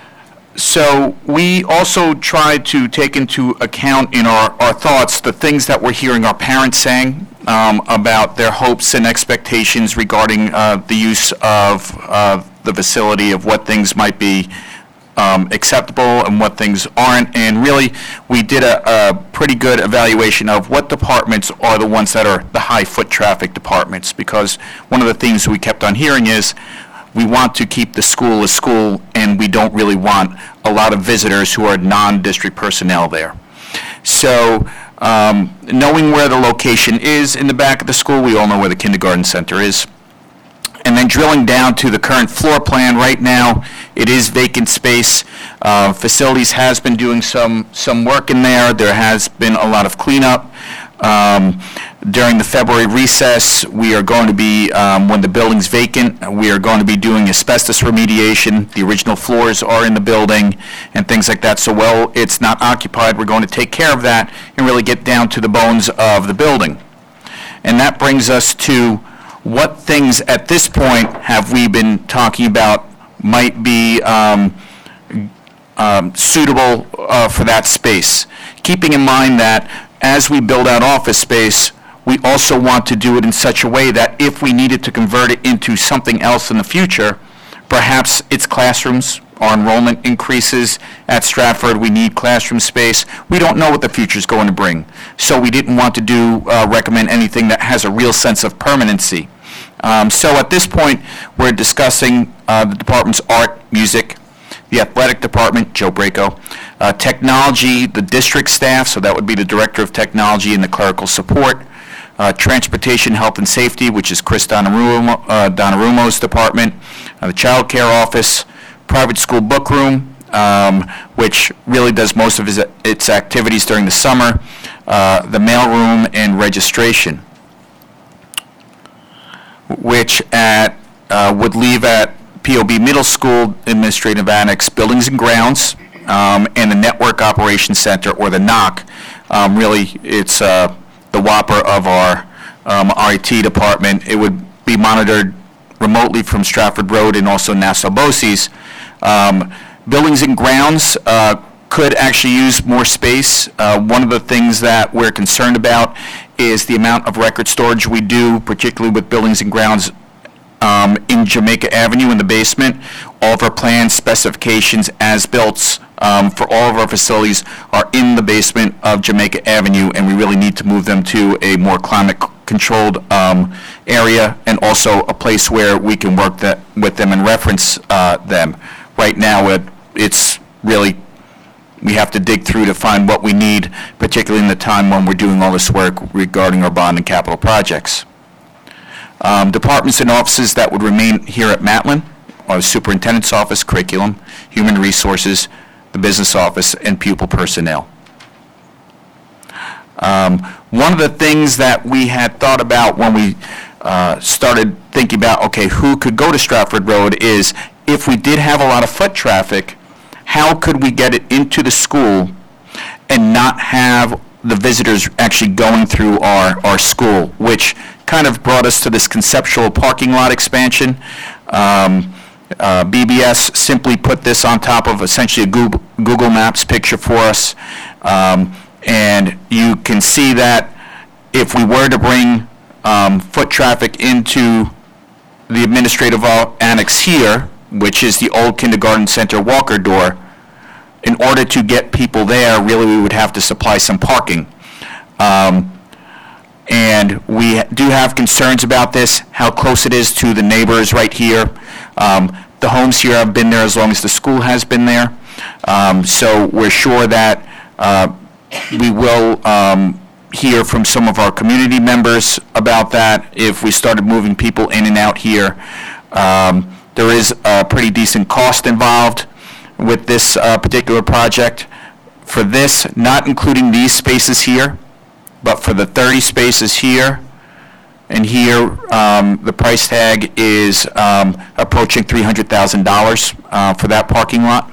so we also tried to take into account in our, our thoughts the things that we're hearing our parents saying um, about their hopes and expectations regarding uh, the use of uh, the facility, of what things might be um, acceptable and what things aren't. And really, we did a, a pretty good evaluation of what departments are the ones that are the high foot traffic departments, because one of the things we kept on hearing is we want to keep the school a school, and we don't really want a lot of visitors who are non-district personnel there. So um, knowing where the location is in the back of the school, we all know where the kindergarten center is. And then drilling down to the current floor plan, right now, It is vacant space. Uh, Facilities has been doing some, some work in there. There has been a lot of cleanup. Um, During the February recess, we are going to be, um, when the building's vacant, we are going to be doing asbestos remediation. The original floors are in the building and things like that. So while it's not occupied, we're going to take care of that and really get down to the bones of the building. And that brings us to what things at this point have we been talking about might be um, um, suitable uh, for that space. Keeping in mind that as we build out office space, we also want to do it in such a way that if we needed to convert it into something else in the future, perhaps it's classrooms, our enrollment increases at Stratford, we need classroom space. We don't know what the future's going to bring. So we didn't want to do, uh, recommend anything that has a real sense of permanency. Um, so at this point, we're discussing uh, the department's art, music, the athletic department, Joe Braco, uh, technology, the district staff, so that would be the director of technology and the clerical support, uh, transportation, health and safety, which is Chris Donnarummo, uh, Donnarumo's department, uh, the child care office, private school book room, um, which really does most of his, its activities during the summer, uh, the mail room, and registration, which at uh, would leave at P O B Middle School Administrative Annex, Buildings and Grounds, um, and the Network Operations Center, or the N O C. Um, really, it's uh, the whopper of our um, I T department. It would be monitored remotely from Stratford Road and also Nassau BOCES. Um, Buildings and Grounds uh, could actually use more space. Uh, one of the things that we're concerned about is the amount of record storage we do, particularly with Buildings and Grounds um, in Jamaica Avenue in the basement. All of our plans, specifications, as-built um, for all of our facilities are in the basement of Jamaica Avenue, and we really need to move them to a more climate-controlled um, area, and also a place where we can work that, with them and reference uh, them. Right now, it, it's really, we have to dig through to find what we need, particularly in the time when we're doing all this work regarding our bond and capital projects. Um, departments and offices that would remain here at Matlin are the superintendent's office, curriculum, human resources, the business office, and pupil personnel. Um, one of the things that we had thought about when we uh, started thinking about, okay, who could go to Stratford Road is, if we did have a lot of foot traffic, how could we get it into the school and not have the visitors actually going through our, our school, which kind of brought us to this conceptual parking lot expansion. Um, uh, B B S simply put this on top of essentially a Google, Google Maps picture for us. Um, and you can see that if we were to bring um, foot traffic into the administrative annex here, which is the old kindergarten center Walker door, in order to get people there, really we would have to supply some parking. Um, and we do have concerns about this, how close it is to the neighbors right here. Um, the homes here have been there as long as the school has been there. Um, so we're sure that uh, we will um, hear from some of our community members about that if we started moving people in and out here. Um, there is a pretty decent cost involved with this uh, particular project. For this, not including these spaces here, but for the thirty spaces here and here, um, the price tag is um, approaching three hundred thousand dollars uh, for that parking lot.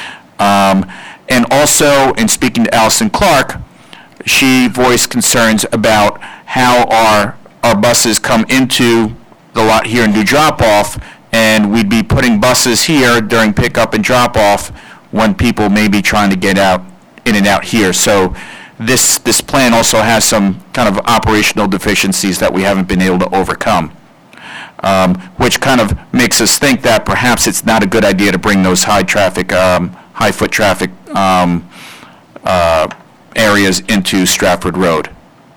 Um, and also, in speaking to Allison Clark, she voiced concerns about how our, our buses come into the lot here and do drop-off, and we'd be putting buses here during pickup and drop-off when people may be trying to get out, in and out here. So this, this plan also has some kind of operational deficiencies that we haven't been able to overcome, um, which kind of makes us think that perhaps it's not a good idea to bring those high-traffic, um, high-foot traffic um, uh, areas into Stratford Road.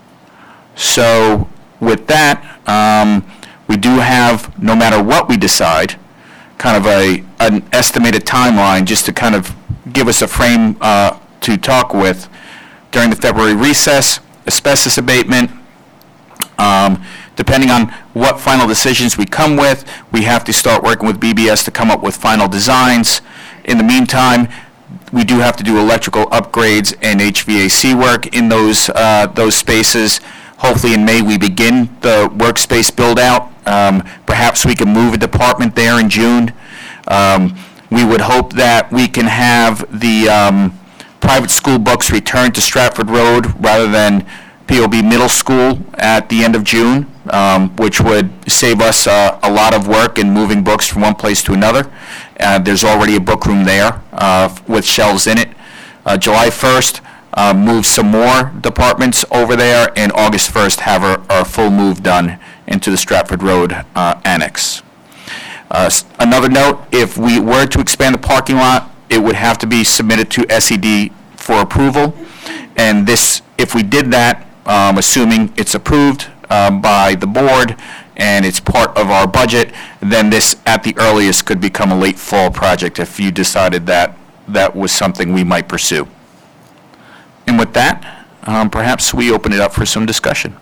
So with that, um, we do have, no matter what we decide, kind of a an estimated timeline just to kind of give us a frame uh, to talk with during the February recess, asbestos abatement, um, depending on what final decisions we come with, we have to start working with B B S to come up with final designs. In the meantime, we do have to do electrical upgrades and H V A C work in those, uh, those spaces. Hopefully in May, we begin the workspace build-out. Um, Perhaps we can move a department there in June. Um, We would hope that we can have the um, private school books returned to Stratford Road rather than P O B Middle School at the end of June, um, which would save us uh, a lot of work in moving books from one place to another. Uh, There's already a book room there uh, with shelves in it. Uh, July first, uh, move some more departments over there, and August first, have our, our full move done into the Stratford Road uh, annex. Uh, s- Another note, if we were to expand the parking lot, it would have to be submitted to S E D for approval. And this, if we did that, um, assuming it's approved um, by the board and it's part of our budget, then this, at the earliest, could become a late fall project if you decided that that was something we might pursue. And with that, um, perhaps we open it up for some discussion.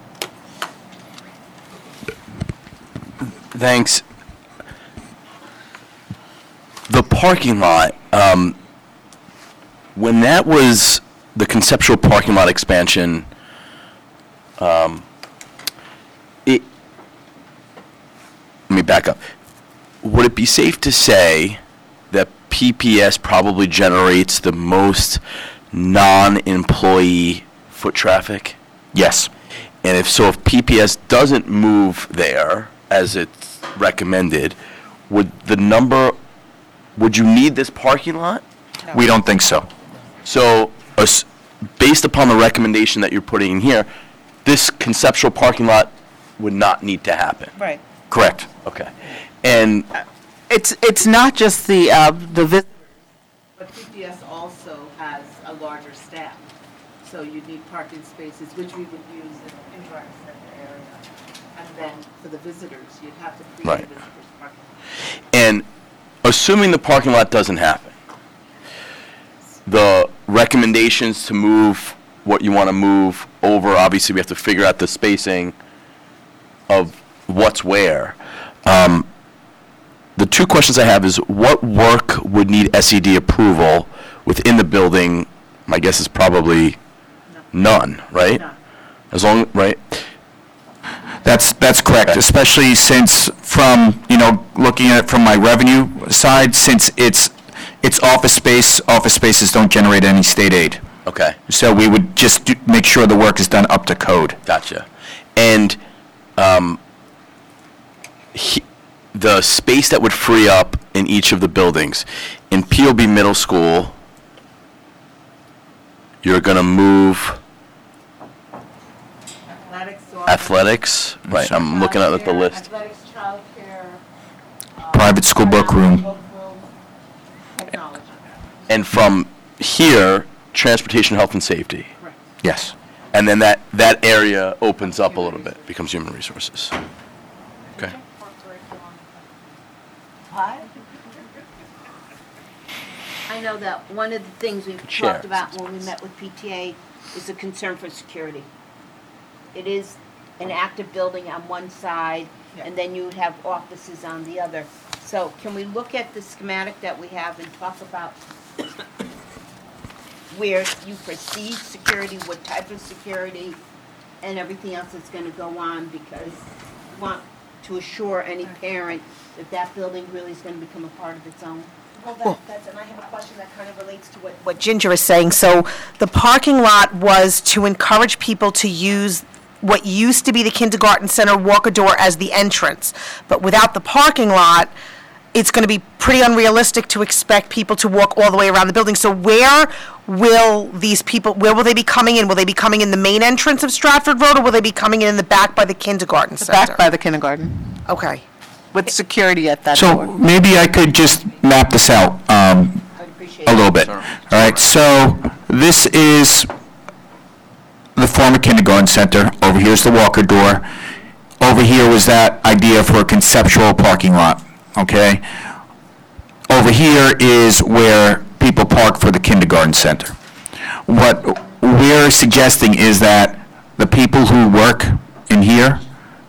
Thanks. The parking lot, um, when that was the conceptual parking lot expansion, um, it, let me back up. Would it be safe to say that P P S probably generates the most non-employee foot traffic? Yes. And if so, if P P S doesn't move there as it's recommended, would the number, would you need this parking lot? We don't think so. So, as- based upon the recommendation that you're putting in here, this conceptual parking lot would not need to happen? Right. Correct. Okay. And It's, it's not just the, uh, the vis- but P P S also has a larger staff. So you need parking spaces, which we would use in the interact center area. And then for the visitors, you'd have to create a Right. visitors parking lot. And assuming the parking lot doesn't happen, the recommendations to move what you want to move over, obviously we have to figure out the spacing of what's where. Um, The two questions I have is, what work would need S E D approval within the building? My guess is probably none, right? As long, right? That's, that's correct, Okay. especially since from, you know, looking at it from my revenue side, since it's, it's office space, office spaces don't generate any state aid. Okay. So we would just do- make sure the work is done up to code. Gotcha. And um, he- the space that would free up in each of the buildings, in P O B Middle School, you're going to move Athletics, athletics, right, I'm looking at the list. Athletics, childcare. Private school book room. Technology. And from here, transportation, health, and safety. Yes. And then that, that area opens up a little bit, becomes human resources. Okay. I know that one of the things we've Share. talked about when we met with P T A is the concern for security. It is an active building on one side, and then you would have offices on the other. So can we look at the schematic that we have and talk about where you foresee security, what type of security, and everything else that's gonna go on, because we want to assure any parent that that building really is gonna become a part of its own. Well, that, that's, and I have a question that kind of relates to what, what Ginger is saying. So the parking lot was to encourage people to use what used to be the kindergarten center walker door as the entrance. But without the parking lot, it's going to be pretty unrealistic to expect people to walk all the way around the building. So where will these people, where will they be coming in? Will they be coming in the main entrance of Stratford Road, or will they be coming in in the back by the kindergarten center? Back by the kindergarten, Okay. with security at that So door. maybe I could just map this out um, a little bit. All right, so this is the former kindergarten center. Over here is the Walker door. Over here was that idea for a conceptual parking lot, okay? Over here is where people park for the kindergarten center. What we're suggesting is that the people who work in here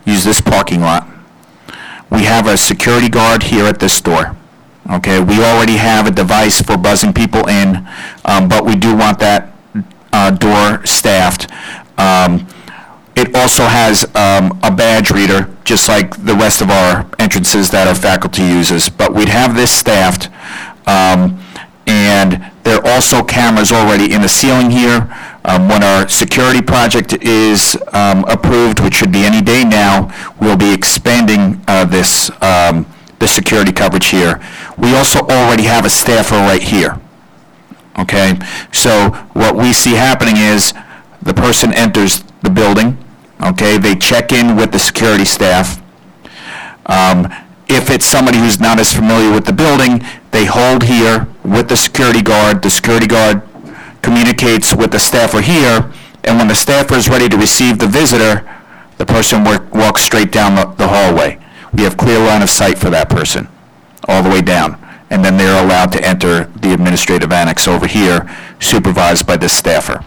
use this parking lot. We have a security guard here at this door. Okay, we already have a device for buzzing people in, um, but we do want that uh, door staffed. Um, It also has um, a badge reader, just like the rest of our entrances that our faculty uses. But we'd have this staffed, um, and there are also cameras already in the ceiling here. Um, When our security project is um, approved, which should be any day now, we'll be expanding uh, this, um, the security coverage here. We also already have a staffer right here. Okay? So what we see happening is the person enters the building, okay, they check in with the security staff. Um, If it's somebody who's not as familiar with the building, they hold here with the security guard. The security guard communicates with the staffer here, and when the staffer is ready to receive the visitor, the person wa- walks straight down the the hallway. We have clear line of sight for that person, all the way down. And then they're allowed to enter the administrative annex over here, supervised by this staffer.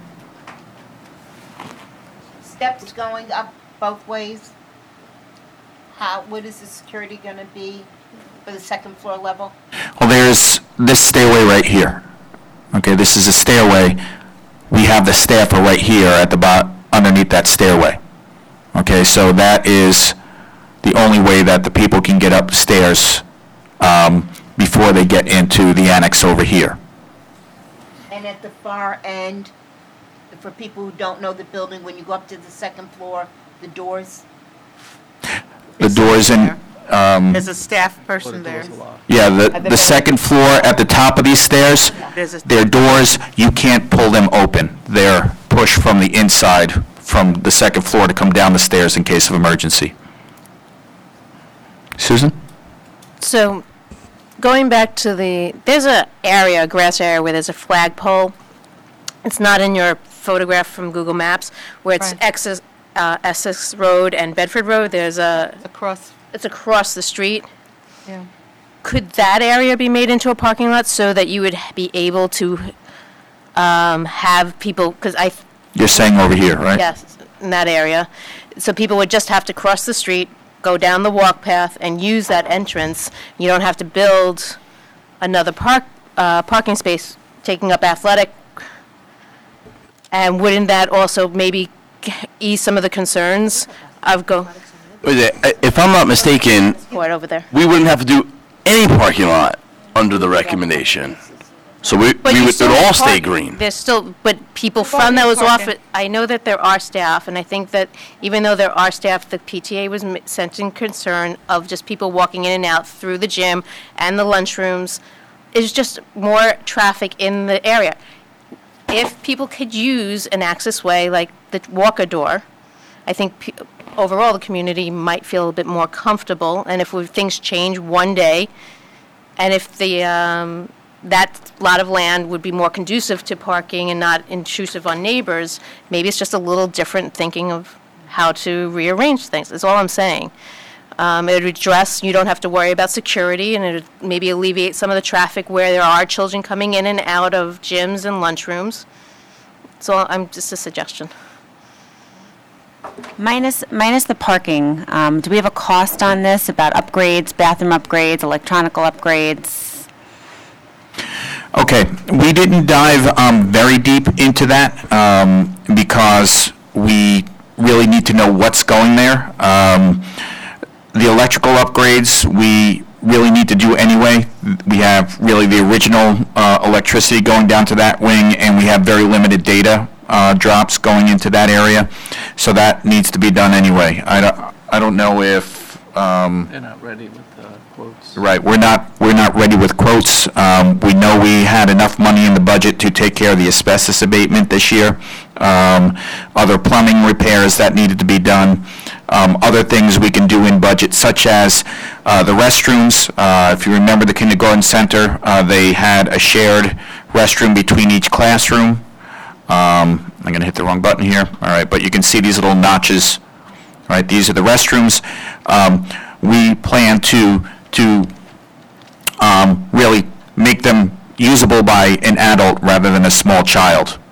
Steps going up both ways? How, what is the security going to be for the second floor level? Well, there's this stairway right here. Okay, this is a stairway. We have the staffer right here at the bottom, underneath that stairway. Okay, so that is the only way that the people can get upstairs um, before they get into the annex over here. And at the far end, for people who don't know the building, when you go up to the second floor, the doors? The doors and, um, There's a staff person there. yeah, the, the second floor at the top of these stairs, There's a- their doors, you can't pull them open. They're pushed from the inside, from the second floor to come down the stairs in case of emergency. Susan? So, going back to the, there's a area, a grass area, where there's a flagpole. It's not in your photograph from Google Maps, where it's Right. Essex, uh, Essex Road and Bedford Road. There's a, Across, it's across the street. yeah. Could that area be made into a parking lot so that you would be able to um, have people, because I, You're saying over here, right? yes, in that area, so people would just have to cross the street, go down the walk path, and use that entrance. You don't have to build another park, uh, parking space, taking up athletic. And wouldn't that also maybe ease some of the concerns of go, Wait a minute, If I'm not mistaken, right over there? we wouldn't have to do any parking lot under the recommendation. So we, But we you would, it still would all have stay parking. green. There's still, but people There's from already those off, parking. I know that there are staff, and I think that even though there are staff, the P T A was m- sensing concern of just people walking in and out through the gym and the lunchrooms. Is just more traffic in the area. If people could use an access way like the Walker Door, I think pe- overall the community might feel a bit more comfortable. And if we- things change one day, and if the, um, that lot of land would be more conducive to parking and not intrusive on neighbors, maybe it's just a little different thinking of how to rearrange things, that's all I'm saying. Um, It would address, you don't have to worry about security, and it would maybe alleviate some of the traffic where there are children coming in and out of gyms and lunchrooms. So I'm, just a suggestion. Minus, minus the parking, um, do we have a cost on this about upgrades, bathroom upgrades, electronical upgrades? Okay, we didn't dive um, very deep into that um, because we really need to know what's going there. Um, The electrical upgrades, we really need to do anyway. We have really the original uh, electricity going down to that wing, and we have very limited data uh, drops going into that area, so that needs to be done anyway. I don't, I don't know if, um, They're not ready with the quotes. right, we're not, we're not ready with quotes. Um, We know we had enough money in the budget to take care of the asbestos abatement this year. Um, Other plumbing repairs that needed to be done. Um, Other things we can do in budget, such as uh, the restrooms. Uh, If you remember the kindergarten center, uh, they had a shared restroom between each classroom. Um, I'm going to hit the wrong button here. All right, but you can see these little notches. All right, these are the restrooms. Um, We plan to, to um, really make them usable by an adult rather than a small child.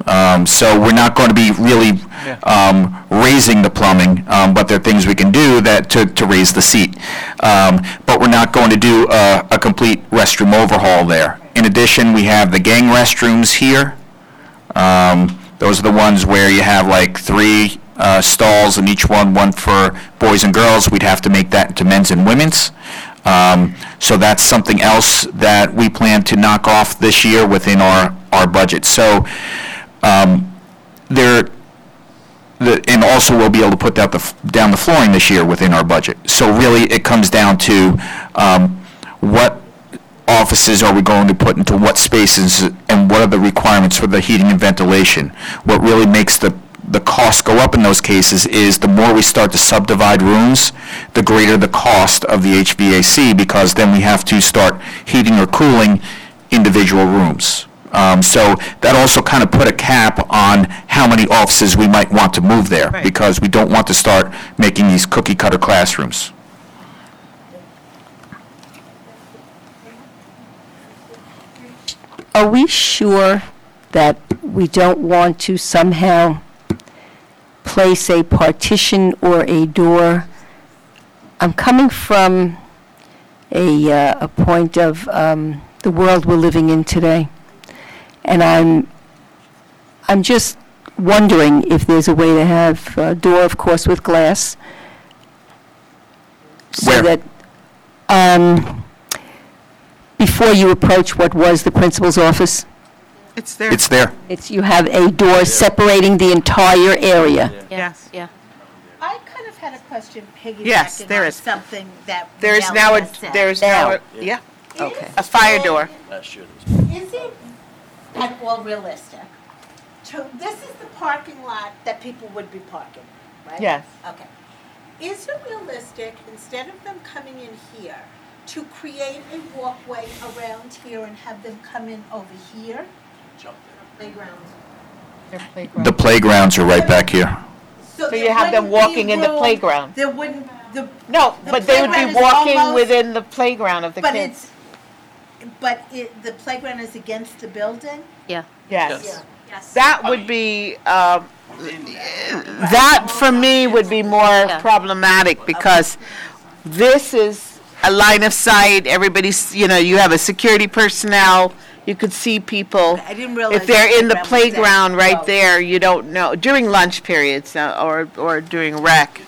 Um, So we're not going to be really um, raising the plumbing, um, but there are things we can do that, to to raise the seat. Um, But we're not going to do a a complete restroom overhaul there. In addition, we have the gang restrooms here. Um, Those are the ones where you have like three uh, stalls in each one, one for boys and girls. We'd have to make that into men's and women's. Um, So that's something else that we plan to knock off this year within our, our budget. So um, there, the, and also we'll be able to put down the, f- down the flooring this year within our budget. So really, it comes down to um, what offices are we going to put into what spaces, and what are the requirements for the heating and ventilation. What really makes the, the cost go up in those cases is the more we start to subdivide rooms, the greater the cost of the H V A C, because then we have to start heating or cooling individual rooms. Um, So that also kind of put a cap on how many offices we might want to move there, because we don't want to start making these cookie-cutter classrooms. Are we sure that we don't want to somehow place a partition or a door? I'm coming from a, uh, a point of um, the world we're living in today, and I'm, I'm just wondering if there's a way to have a door, of course, with glass. So Where? that, um, before you approach what was the principal's office, It's there. It's there. it's, you have a door separating the entire area. Yes. Yeah. I kind of had a question Yes, piggybacking there on is. something that There is Mel now, a has said. there is now, a- yeah, Okay. a fire door. Is it at all realistic? To, this is the parking lot that people would be parking, right? Yes. Okay. Is it realistic, instead of them coming in here, to create a walkway around here and have them come in over here? Playgrounds. The playgrounds are right back here. So there you have them wouldn't be walking in the room- playground? There wouldn't, the. No, the but they would playground be is walking almost- within the playground of the But kids. it's, but it, the playground is against the building? Yeah. Yes. Yes. That would be, um, that for me would be more problematic, because this is a line of sight, everybody's, you know, you have a security personnel, you could see people. I didn't realize If they're the in the playground was down playground right low. there, you don't know, during lunch periods uh, or, or during rec.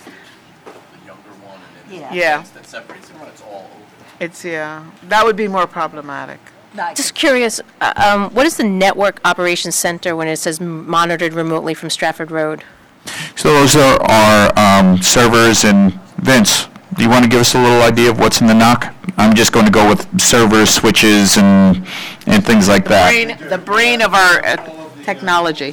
Yeah. That separates it, but it's all open. It's, yeah, that would be more problematic. Just curious, uh, um, what is the Network Operations Center when it says monitored remotely from Stratford Road? So those are our um, servers, and Vince, do you want to give us a little idea of what's in the N O C? I'm just going to go with servers, switches, and, and things like that. Brain, the brain of our uh, technology.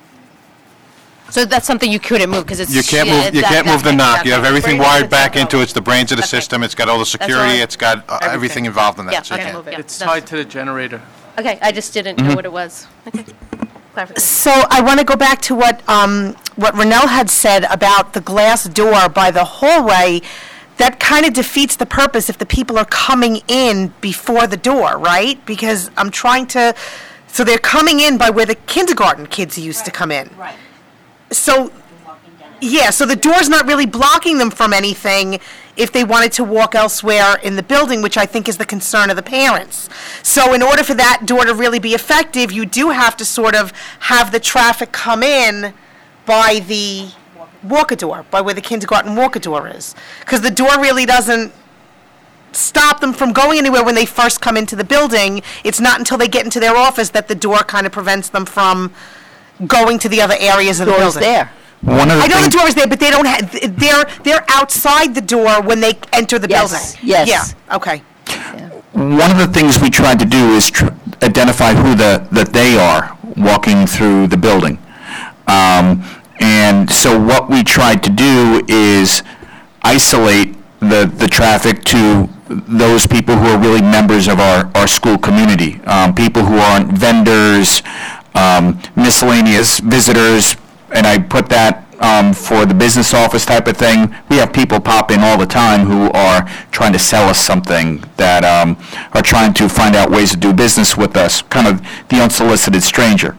So that's something you couldn't move, because it's... You can't yeah, move, you that- can't move the that- knock. You have that- everything brain of wired the back into technology. it. It's the brains of the Okay. system. It's got all the all security. I- It's got uh, everything involved in Yeah, that. So you okay. can't. Yeah, It's that's- tied to the generator. Okay, I just didn't know Mhm. what it was. Okay. Clarification. So I want to go back to what, um, what Renell had said about the glass door by the hallway. That kind of defeats the purpose if the people are coming in before the door, right? Because I'm trying to, so they're coming in by where the kindergarten kids used to come in. Right. So, yeah, so the door's not really blocking them from anything if they wanted to walk elsewhere in the building, which I think is the concern of the parents. So in order for that door to really be effective, you do have to sort of have the traffic come in by the walker door, by where the kindergarten walker door is. Because the door really doesn't stop them from going anywhere when they first come into the building. It's not until they get into their office that the door kind of prevents them from going to the other areas of the Door's building. there. One of the I know the things- door is there, but they don't have, they're, they're outside the door when they enter the Yes, building. yes. Yeah, okay. One of the things we tried to do is tr- identify who the, that they are walking through the building. Um, And so what we tried to do is isolate the, the traffic to those people who are really members of our, our school community, um, people who aren't vendors, um, miscellaneous visitors, and I put that um, for the business office type of thing. We have people pop in all the time who are trying to sell us something, that um, are trying to find out ways to do business with us, kind of the unsolicited stranger.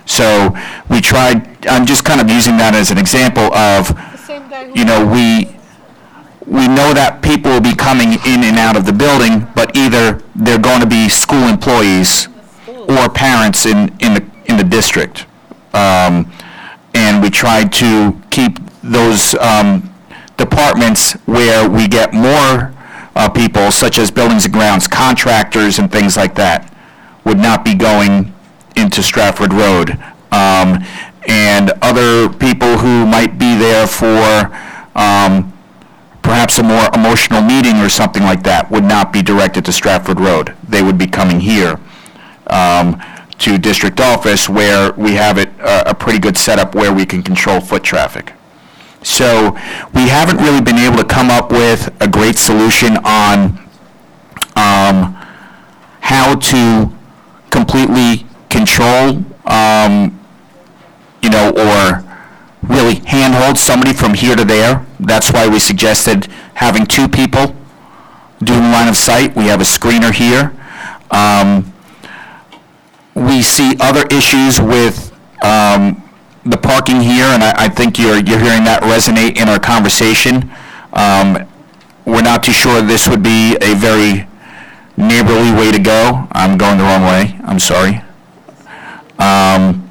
So we tried, I'm just kind of using that as an example of, you know, we, we know that people will be coming in and out of the building, but either they're going to be school employees or parents in, in the, in the district. Um, and we tried to keep those um, departments where we get more uh, people, such as buildings and grounds, contractors and things like that, would not be going into Stratford Road. Um, and other people who might be there for um, perhaps a more emotional meeting or something like that would not be directed to Stratford Road. They would be coming here um, to district office, where we have it uh, a pretty good setup where we can control foot traffic. So we haven't really been able to come up with a great solution on um, how to completely control, um, you know, or really handhold somebody from here to there. That's why we suggested having two people doing line of sight. We have a screener here. Um, we see other issues with um, the parking here, and I, I think you're you're hearing that resonate in our conversation. Um, we're not too sure this would be a very neighborly way to go. I'm going the wrong way. I'm sorry. Um,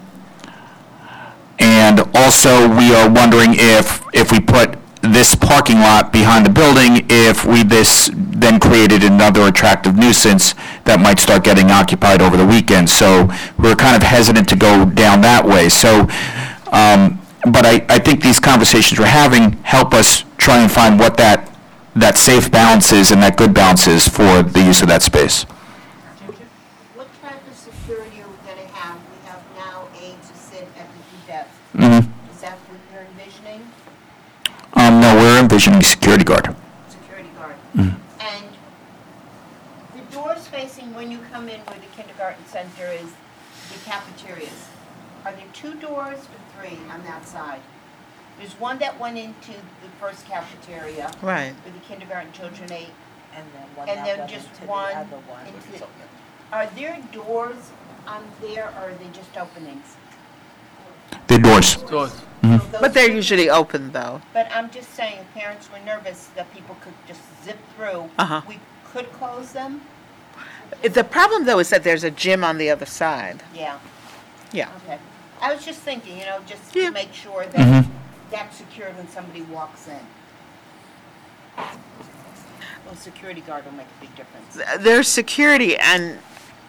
and also, we are wondering if if we put this parking lot behind the building, if we this then created another attractive nuisance that might start getting occupied over the weekend. So we're kind of hesitant to go down that way. So, um, but I, I think these conversations we're having help us try and find what that that safe balance is and that good balance is for the use of that space. What type of security are we going to have? We have now aides who sit at the two desks. Mm-hmm. Is that what you're envisioning? Um, no, we're envisioning security guard. Security guard. Mhm. And the doors facing when you come in where the kindergarten center is, the cafeterias, are there two doors or three on that side? There's one that went into the first cafeteria. Right. Where the kindergarten children ate. And then one And that then went just into the one other one, into which is the- open. Are there doors on there, or are they just openings? The doors. Doors. Mhm. But they're usually open, though. But I'm just saying, if parents were nervous that people could just zip through, Uh-huh. we could close them? The problem, though, is that there's a gym on the other side. Yeah. Yeah. Okay. I was just thinking, you know, just Yeah. to make sure that Mhm. that's secured when somebody walks in. Well, security guard will make a big difference. There's security, and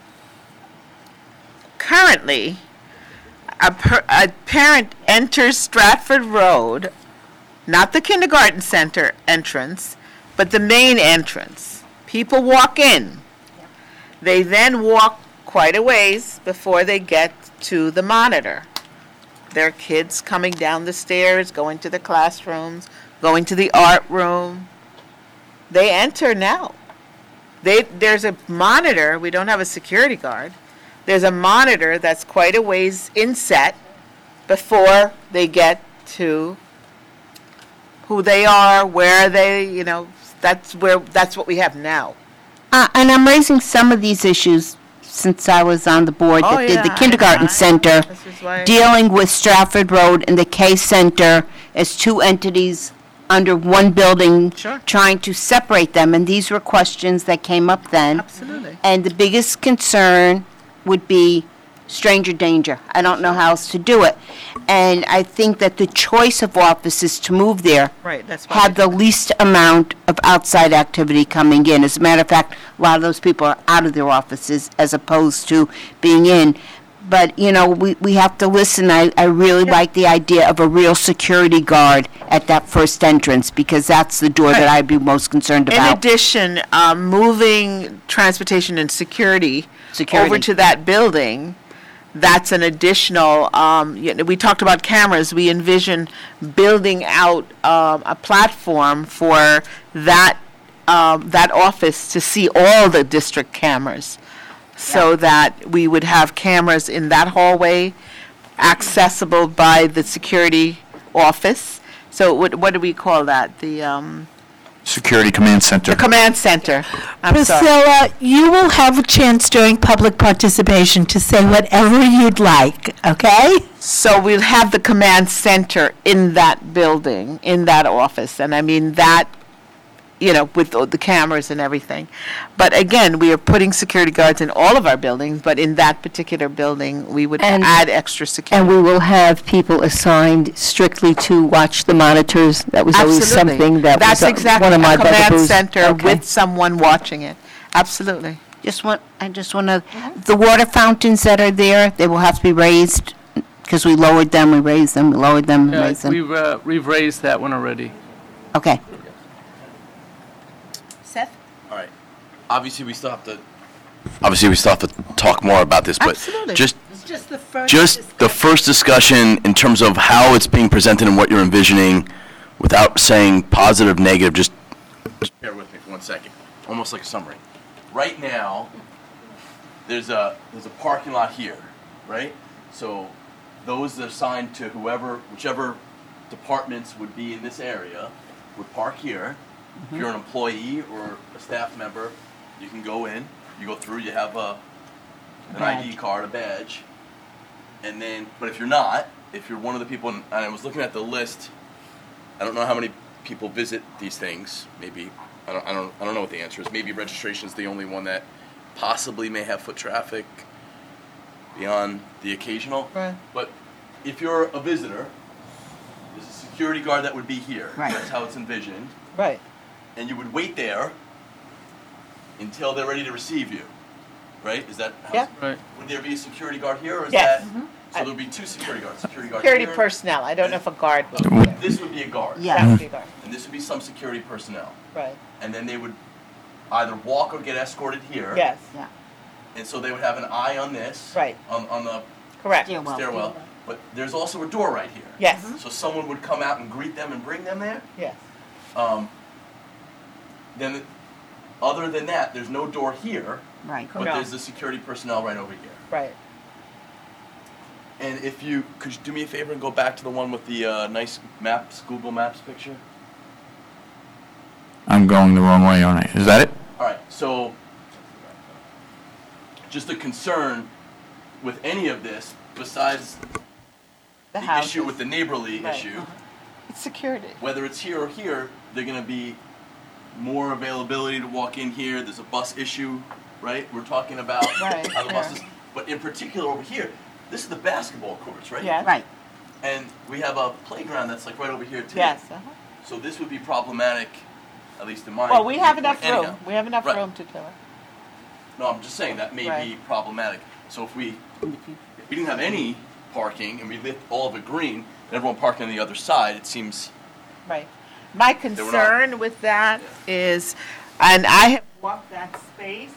currently, a, per, a parent enters Stratford Road, not the kindergarten center entrance, but the main entrance. People walk in. They then walk quite a ways before they get to the monitor. There are kids coming down the stairs, going to the classrooms, going to the art room. They enter now. They, there's a monitor. We don't have a security guard. There's a monitor that's quite a ways inset before they get to who they are, where they, you know, that's where, that's what we have now. Uh, and I'm raising some of these issues since I was on the board Oh, that did the yeah, I- kindergarten I- center, this is why- dealing with Stratford Road and the K Center as two entities under one building, trying to separate them. And these were questions that came up then. Absolutely. And the biggest concern would be stranger danger. I don't know how else to do it. And I think that the choice of offices to move there Right, that's why. have the least amount of outside activity coming in. As a matter of fact, a lot of those people are out of their offices as opposed to being in. But, you know, we, we have to listen. I, I really like the idea of a real security guard at that first entrance, because that's the door that I'd be most concerned In about. addition, um, moving transportation and security, Security. over to that building, that's an additional, um, you know, we talked about cameras. We envision building out um, a platform for that, um, that office to see all the district cameras, so that we would have cameras in that hallway accessible by the security office. So what, what do we call that? The, um, Security Command Center. The command center. I'm sorry. Priscilla, you will have a chance during public participation to say whatever you'd like, okay? So we'll have the command center in that building, in that office, and I mean that, you know, with the the cameras and everything. But again, we are putting security guards in all of our buildings, but in that particular building, we would And- add extra security. And we will have people assigned strictly to watch the monitors. That was always Absolutely. something that That's was uh, exactly one of my a command bugaboos. center Okay. with someone watching it. Absolutely. Just want, I just want to, the water fountains that are there, they will have to be raised, because we lowered them, we raised them, we lowered them, we Yeah, raised them. we've, uh, we've raised that one already. Okay. Seth? All right. Obviously, we still have to, obviously, we still have to talk more about this, but Absolutely. just, It's just the first. just the first discussion in terms of how it's being presented and what you're envisioning, without saying positive, negative, just, just bear with me for one second. Almost like a summary. Right now, there's a, there's a parking lot here, right? So those that are assigned to whoever, whichever departments would be in this area would park here. If you're an employee or a staff member, you can go in, you go through, you have a, an I D card, a badge. And then, but if you're not, if you're one of the people, and I was looking at the list, I don't know how many people visit these things, maybe, I don't, I don't, I don't know what the answer is. Maybe registration is the only one that possibly may have foot traffic beyond the occasional. Right. But if you're a visitor, there's a security guard that would be here. Right. That's how it's envisioned. Right. And you would wait there until they're ready to receive you, right? Is that? how- Yeah. Right. Would there be a security guard here, or is Yes. that? So there would be two security guards. Security guard Security here. personnel. I don't know if a guard would. be This would be a guard. there. Yeah. That would be a guard. And this would be some security personnel. Right. And then they would either walk or get escorted here. Yes. And so they would have an eye on this. Right. On, on the Correct. stairwell. But there's also a door right here. Yes. So someone would come out and greet them and bring them there. Yes. Um, then, other than that, there's no door here, Right. but No. there's the security personnel right over here. Right. And if you could you do me a favor and go back to the one with the uh, nice maps, Google Maps picture. I'm going the wrong way on it. Is that it? All right. So, just a concern with any of this, besides The the houses. issue with the neighborly Right. issue, It's security. whether it's here or here, they're going to be more availability to walk in here. There's a bus issue, right? We're talking about Right, how the yeah. buses, but in particular over here, this is the basketball courts, right? Yes. Right. And we have a playground that's like right over here too. Yes. uh-huh. So this would be problematic, at least in my. Well, we have enough anyhow. room. We have enough Right. room to do it. No, I'm just saying that may be Right. problematic. So if we, if we didn't have any parking and we lit all of it green, and everyone parked on the other side, it seems. Right. My were not- concern with that is, and I have walked that space,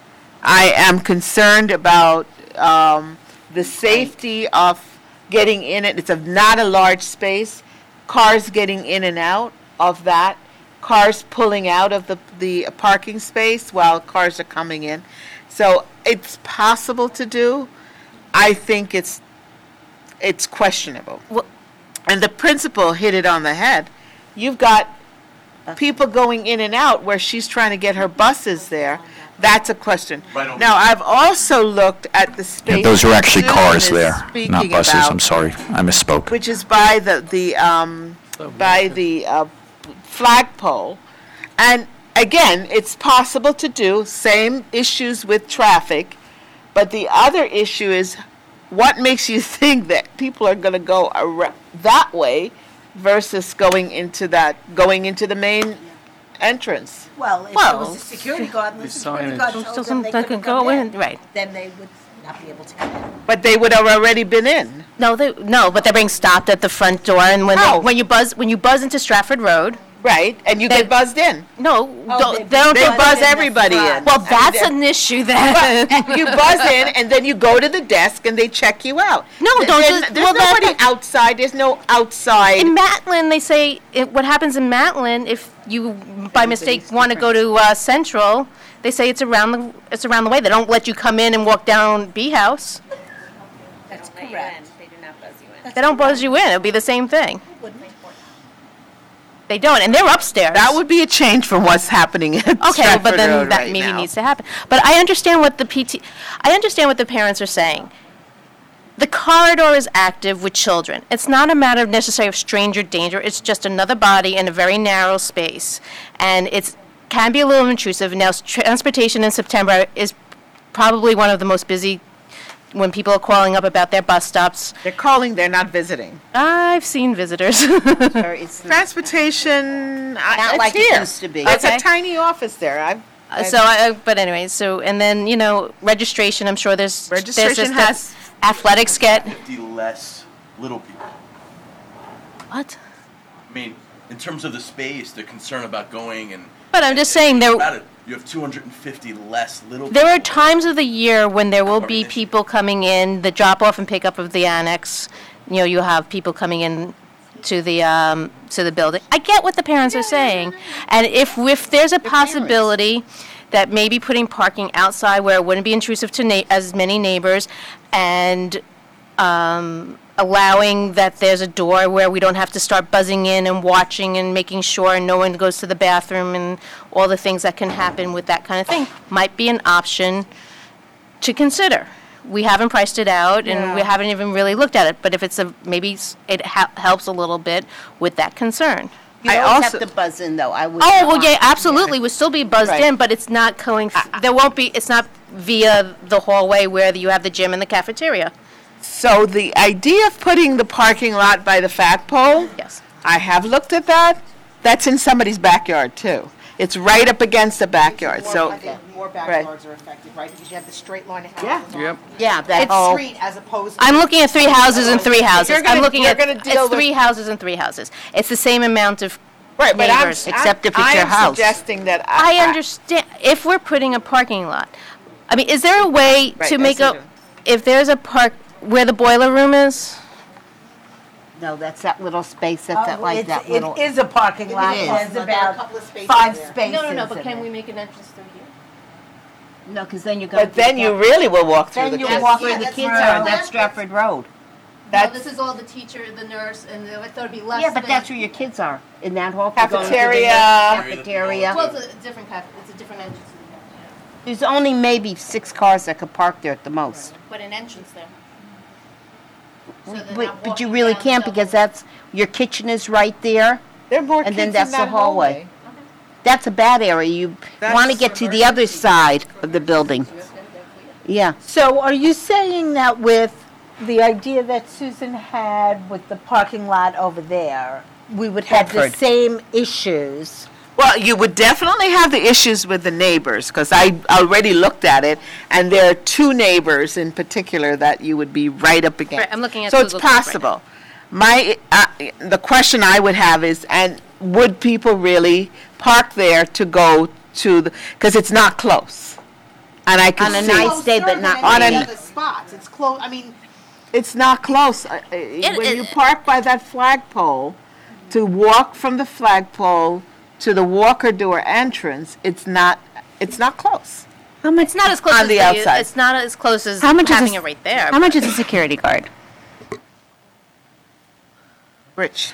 I am concerned about um, the safety of getting in it. It's a, not a large space. Cars getting in and out of that. Cars pulling out of the, the parking space while cars are coming in. So it's possible to do. I think it's, it's questionable. And the principal hit it on the head. You've got people going in and out where she's trying to get her buses there. That's a question. Right over Now, I've also looked at the space. Yeah, those are actually Susan cars is there, not speaking buses. about, I'm sorry. I misspoke. which is by the, the, um, by the, uh, flagpole. And again, it's possible to do, same issues with traffic, but the other issue is what makes you think that people are gonna go ar- that way versus going into that, going into the main entrance? Well, if Well, there was a security guard and the the security signage. guard Still told them some they that couldn't could go come in, in, right. then they would not be able to come in. But they would have already been in. No, they, no, but they're being stopped at the front door, and when, How? they, when you buzz, when you buzz into Stratford Road, Right, and you They- get buzzed in. no, Oh, don't, they- they don't. They don't- buzz everybody in. Well, that's I an mean, issue then. But you buzz in, and then you go to the desk, and they check you out. No, Th- don't There's, just- there's well, that- nobody outside. There's no outside. In Matlin, they say it, what happens in Matlin if you by mistake want to go to uh, Central, they say it's around the it's around the way. They don't let you come in and walk down B House. That's correct. They don't buzz you in. It'll be the same thing. Wouldn't they? They don't, and they're upstairs. That would be a change from what's happening at Okay, Stratford but then Road that right maybe now. needs to happen. But I understand what the P T, I understand what the parents are saying. The corridor is active with children. It's not a matter of necessarily of stranger danger. It's just another body in a very narrow space, and it's can be a little intrusive. Now, s- transportation in September is probably one of the most busy when people are calling up about their bus stops. They're calling, they're not visiting. I've seen visitors. Transportation, I- Not it's like it here. used to be. It's Okay. a tiny office there. I've, Uh, So, I, but anyway, so, and then, you know, registration, I'm sure there's. there's this- Registration that has- Athletics get, fifty less little people. what? I mean, in terms of the space, they're concerned about going and. But I'm just saying there. About it, you have two hundred fifty less little. There are people. times of the year when there will be people coming in, the drop-off and pickup of the annex. You know, you have people coming in to the, um, to the building. I get what the parents are saying. And if, if there's a possibility that maybe putting parking outside where it wouldn't be intrusive to na- as many neighbors, and um, allowing that there's a door where we don't have to start buzzing in and watching and making sure no one goes to the bathroom and all the things that can happen with that kind of thing, might be an option to consider. We haven't priced it out, and we Yeah. haven't even really looked at it, but if it's a, maybe s- it ha- helps a little bit with that concern. You I always also- have to buzz in, though. I would. Oh, well, yeah, absolutely, we'll still be buzzed Right. in, but it's not going, th- there won't be, it's not via the hallway where you have the gym and the cafeteria. So the idea of putting the parking lot by the flagpole, Yes. I have looked at that. That's in somebody's backyard, too. It's right up against the backyard, so. I think more backyards are affected, right? Because you have the straight line of houses. on Yep. Yeah, that It's whole. Street as opposed to. I'm looking at three houses and three houses. You're gonna- I'm looking you're at, gonna deal it's with- three houses and three houses. It's the same amount of Right, but I'm, neighbors. Except if it's I your am house. suggesting that. I understand, if we're putting a parking lot, I mean, is there a way Right, to I make see a, what if there's a park, where the boiler room is? No, that's that little space, that's that, like that It little. is a parking lot. is. There's There about are five a couple of spaces spaces in it. we make an entrance through here? No, because then you're going. But then you really will walk through the. Then you kids. walk Yeah, where the that's kids right. are, that's Stratford Road. That's is all the teacher, the nurse, and I thought it'd be less Yeah, but that's where your kids are, in that hall. Cafeteria. Cafeteria. it's a different, it's a different entrance, There's only maybe six cars that could park there at the most. but an entrance there. But, but you really can't because that's, your kitchen is right there. There are more And kids then in that's the that hallway. That's a bad area. You want to That's- get to the other side of the building. Yeah. So are you saying that with the idea that Susan had with the parking lot over there, we would have the Bedford. same issues? Well, you would definitely have the issues with the neighbors, because I already looked at it, and there are two neighbors in particular that you would be right up against. Right, I'm looking at So it's Google Maps right possible. My, uh, the question I would have is, and would people really park there to go to the, because it's not close. And I can On a see. nice day, but not On any a- other spots. It's close, I mean, It's not close. Uh, uh, When you it- park by that flagpole, to walk from the flagpole to the walker door entrance, it's not, it's not close. How much? It's not as close On as the the, outside. it's not as close as How much is having a- it right there. How much is a security guard? Rich?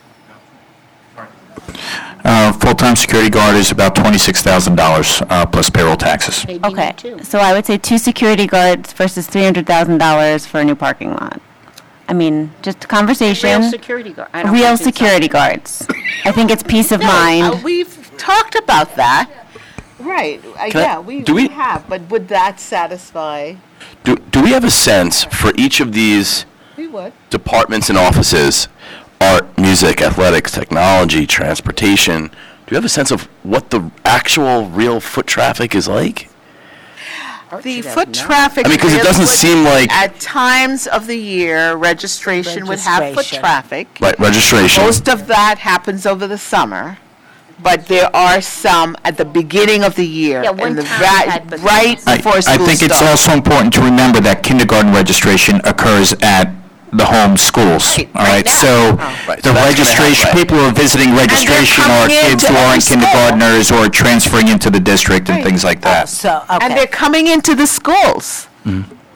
Uh, Full-time security guard is about twenty-six thousand dollars uh, plus payroll taxes. Okay, so I would say two security guards versus three hundred thousand dollars for a new parking lot. I mean, just a conversation. Real security guard. I don't Real want to- security guards. I think it's peace of Uh, mind. We've talked about that. Right, uh, Can I- yeah, we do we we- have, but would that satisfy? Do, do we have a sense for each of these We would. departments and offices, art, music, athletics, technology, transportation, do you have a sense of what the actual real foot traffic is like? The foot traffic. I mean, 'cause it really doesn't would- seem like- At times of the year, registration would have foot Registration. traffic. Right, registration. Most of that happens over the summer, but there are some at the beginning of the year. Yeah, one in the town right- had, but- Right I before school I think it's starts. also important to remember that kindergarten registration occurs at the home schools, Right, all right right? now. So Right, the so that's gonna registration, help, right. people who are visiting registration are coming kids into who every aren't school. kindergartners or transferring into the district and Right. things like that. So, And okay. they're coming into the schools.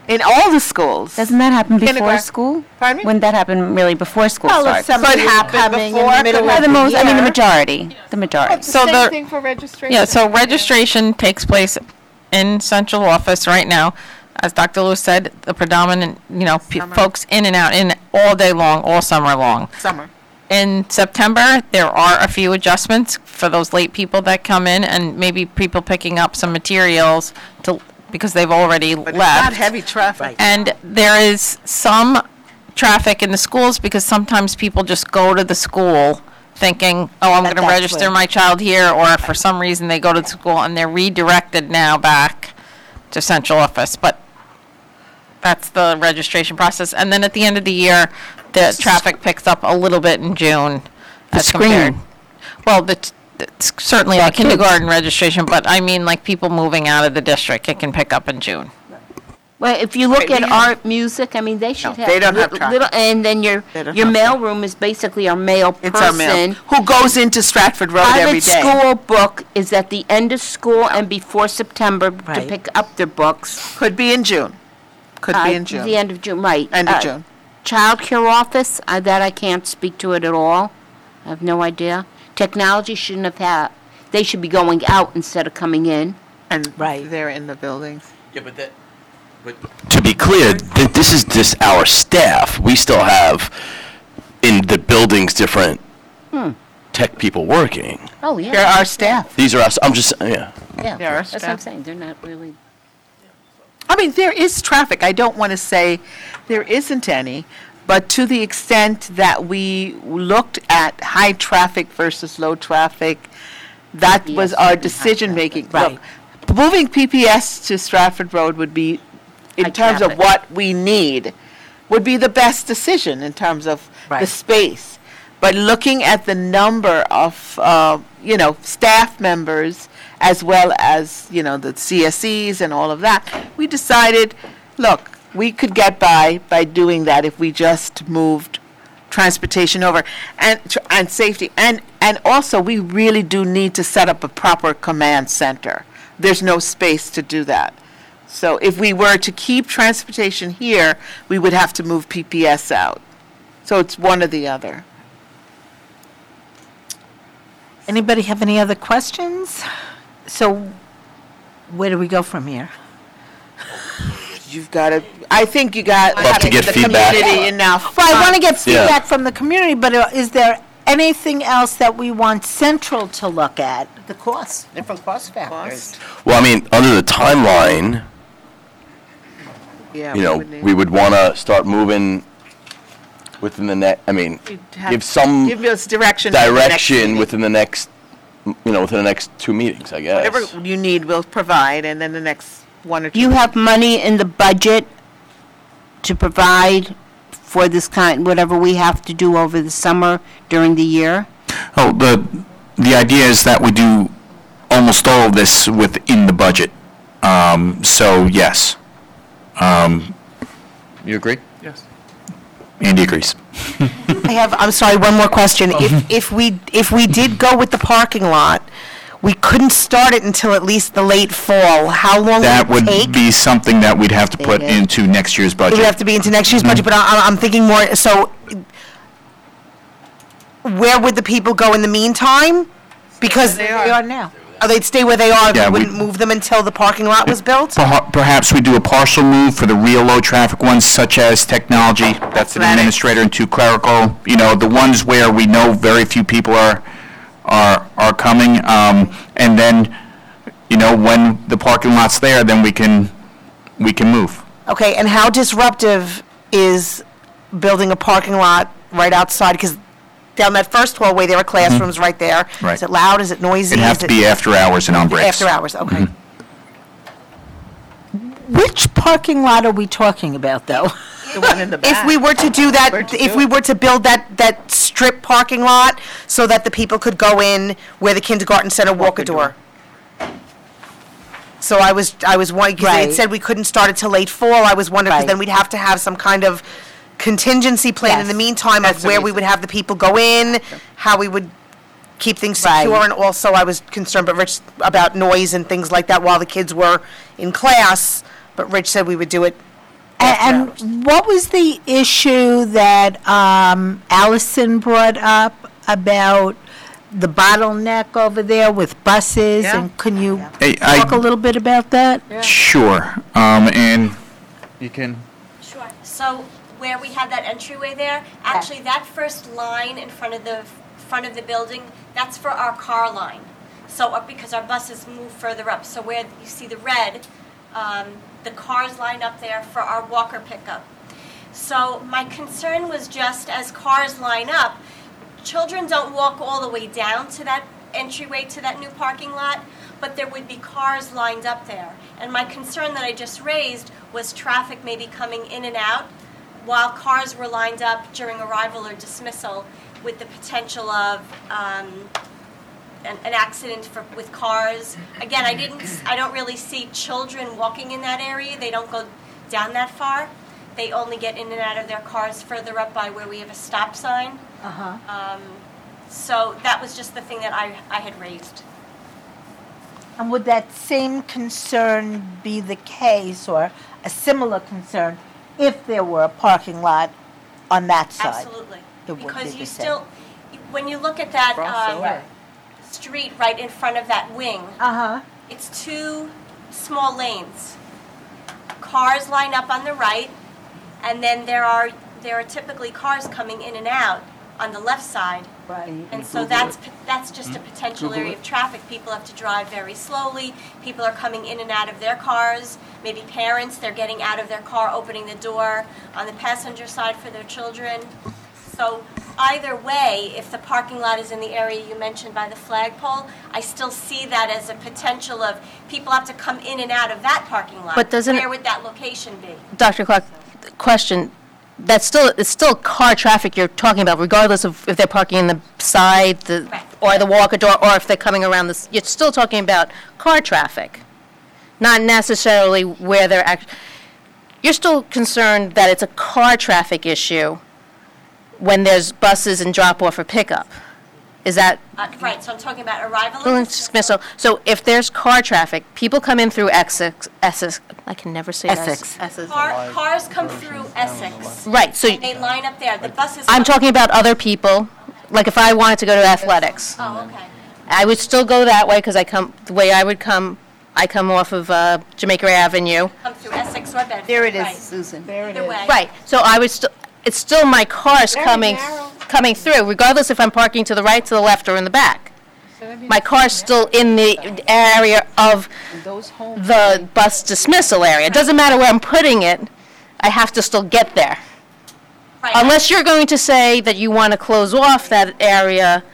In all the schools. Doesn't that happen before Kindergarten. school? Pardon me? Wouldn't that happen really before school Well, if starts? somebody Could happen coming in the before, middle could For of the the most, I mean, the year. majority, the majority. So Same the- thing for registration. Yeah, so registration takes place in central office right now. As Doctor Lewis said, the predominant, you know, pe- folks in and out, in all day long, all summer long. Summer. In September, there are a few adjustments for those late people that come in, and maybe people picking up some materials to, because they've already But left. it's not heavy traffic. And there is some traffic in the schools because sometimes people just go to the school thinking, oh, I'm That going to that's register where- my child here, or if for some reason they go to the school and they're redirected now back to central office. But that's the registration process. And then at the end of the year, the traffic picks up a little bit in June The as compared. screening. Well, the, t- it's certainly Yeah, the kindergarten registration, but I mean like people moving out of the district, it can pick up in June. Well, if you look Wait, we at have- art, music, I mean, they should have. they don't have lit- traffic. little- And then your, They don't your have mail room is basically our mail person. It's our mail. Who goes into Stratford Road every Private day? school book is at the end of school and before September to Right. pick up their books. Could be in June. Could Uh, be in June. The end of June, right. End of Uh, June. Child care office, uh, that I can't speak to it at all. I have no idea. Technology shouldn't have had, they should be going out instead of coming in. And Right. they're in the buildings. Yeah, but that, but to be clear, th- this is just our staff. We still have in the buildings different tech people working. Oh, yeah. They're our staff. These are us. I'm just yeah. Yeah, They're our that's what I'm staff. saying, they're not really. I mean, there is traffic. I don't want to say there isn't any, but to the extent that we looked at high traffic versus low traffic, that was Yes, our and high decision-making. Right. Look, moving P P S to Stratford Road would be, in High terms of traffic. what we need, would be the best decision in terms of the Right. space. But looking at the number of, uh, you know, staff members, as well as, you know, the C S Es and all of that, we decided, look, we could get by by doing that if we just moved transportation over and tr- and safety. And and also, we really do need to set up a proper command center. There's no space to do that. So if we were to keep transportation here, we would have to move P P S out. So it's one or the other. Anybody have any other questions? So where do we go from here? You've got to, I think you got Love to get the feedback. community enough. Well, I want to get Yeah. feedback from the community, but uh, is there anything else that we want Central to look at? The cost, different cost factors. Well, I mean, under the timeline, Yeah, you we know, would need- we would want to start moving within the next. I mean, You'd have- give some Give us direction. for the next direction meeting. within the next, you know, within the next two meetings, I guess. Whatever you need, we'll provide, and then the next one or two. You have money in the budget to provide for this kind, whatever we have to do over the summer during the year? Oh, the, the idea is that we do almost all of this within the budget. Um, So, yes. Um, You agree? Yes. Andy agrees. I have, I'm sorry, one more question. If, if we, if we did go with the parking lot, we couldn't start it until at least the late fall. How long That would would it take? be something that we'd have to put into next year's It would budget. have to be into next year's budget, but I, I'm thinking more, so where would the people go in the meantime? Because, They are now. oh, they'd stay where they are, Yeah, we we- wouldn't move them until the parking lot was built? Perha- Perhaps we do a partial move for the real low-traffic ones, such as technology, that's an Athletic. administrator and two clerical, you know, the ones where we know very few people are, are, are coming, um, and then, you know, when the parking lot's there, then we can, we can move. Okay, and how disruptive is building a parking lot right outside? Because down that first hallway, there are classrooms right there. Right. Is it loud, is it noisy? It'd have Is to it- be after hours and on breaks. After hours, okay. Which parking lot are we talking about, though? The one in the back. If we were to do that, Where'd you if do we it? were to build that, that strip parking lot so that the people could go in where the kindergarten center Walkador. So I was, I was wondering, because they had Right. said we couldn't start it till late fall, I was wondering, because Right. then we'd have to have some kind of contingency plan in the Yes. meantime That's of the where we reason. would have the people go in, how we would keep things Right. secure, and also I was concerned, but Rich, about noise and things like that while the kids were in class, but Rich said we would do it bathrooms. And what was the issue that um, Allison brought up about the bottleneck over there with buses? Yeah. And can you Hey, I- talk a little bit about that? Sure. Um, and you can, Sure. So where we have that entryway there, actually that first line in front of the front of the building, that's for our car line. So uh, because our buses move further up, so where you see the red, um, the cars line up there for our walker pickup. So my concern was just as cars line up, children don't walk all the way down to that entryway to that new parking lot, but there would be cars lined up there. And my concern that I just raised was traffic maybe coming in and out while cars were lined up during arrival or dismissal, with the potential of um, an, an accident for, with cars. Again, I didn't, I don't really see children walking in that area. They don't go down that far. They only get in and out of their cars further up by where we have a stop sign. Uh-huh. Um, so that was just the thing that I, I had raised. And would that same concern be the case, or a similar concern, if there were a parking lot on that side? Absolutely. It would be Because the you same. still, when you look at that Crossover. um, street right in front of that wing, Uh-huh. it's two small lanes. Cars line up on the right, and then there are there are typically cars coming in and out on the left side. Right. And so that's p- that's just a potential area of traffic. People have to drive very slowly. People are coming in and out of their cars. Maybe parents, they're getting out of their car, opening the door on the passenger side for their children. So either way, if the parking lot is in the area you mentioned by the flagpole, I still see that as a potential of people have to come in and out of that parking lot. But doesn't it- Where would that location be? Doctor Clark, question, that's still, it's still car traffic you're talking about, regardless of if they're parking in the side, the, or the walker door, or if they're coming around this, you're still talking about car traffic, not necessarily where they're act, you're still concerned that it's a car traffic issue when there's buses and drop-off or pickup. Is that? Uh, right, so I'm talking about arrival Well, and it's dismissal. So if there's car traffic, people come in through Essex, Essex, I can never say that. Essex. Essex. Car, cars come through Essex. Right, so And they line up there. The buses. I'm come- talking about other people, like if I wanted to go to athletics. Oh, okay. I would still go that way because I come, the way I would come, I come off of uh, Jamaica Avenue. Come through Essex or Bedford. There it is, Right. Susan. There Either way. Right, so I would still, it's still my cars Very coming, narrow. coming through, regardless if I'm parking to the right, to the left, or in the back. My car's still in the area of the bus dismissal area. It doesn't matter where I'm putting it, I have to still get there. Unless you're going to say that you want to close off that area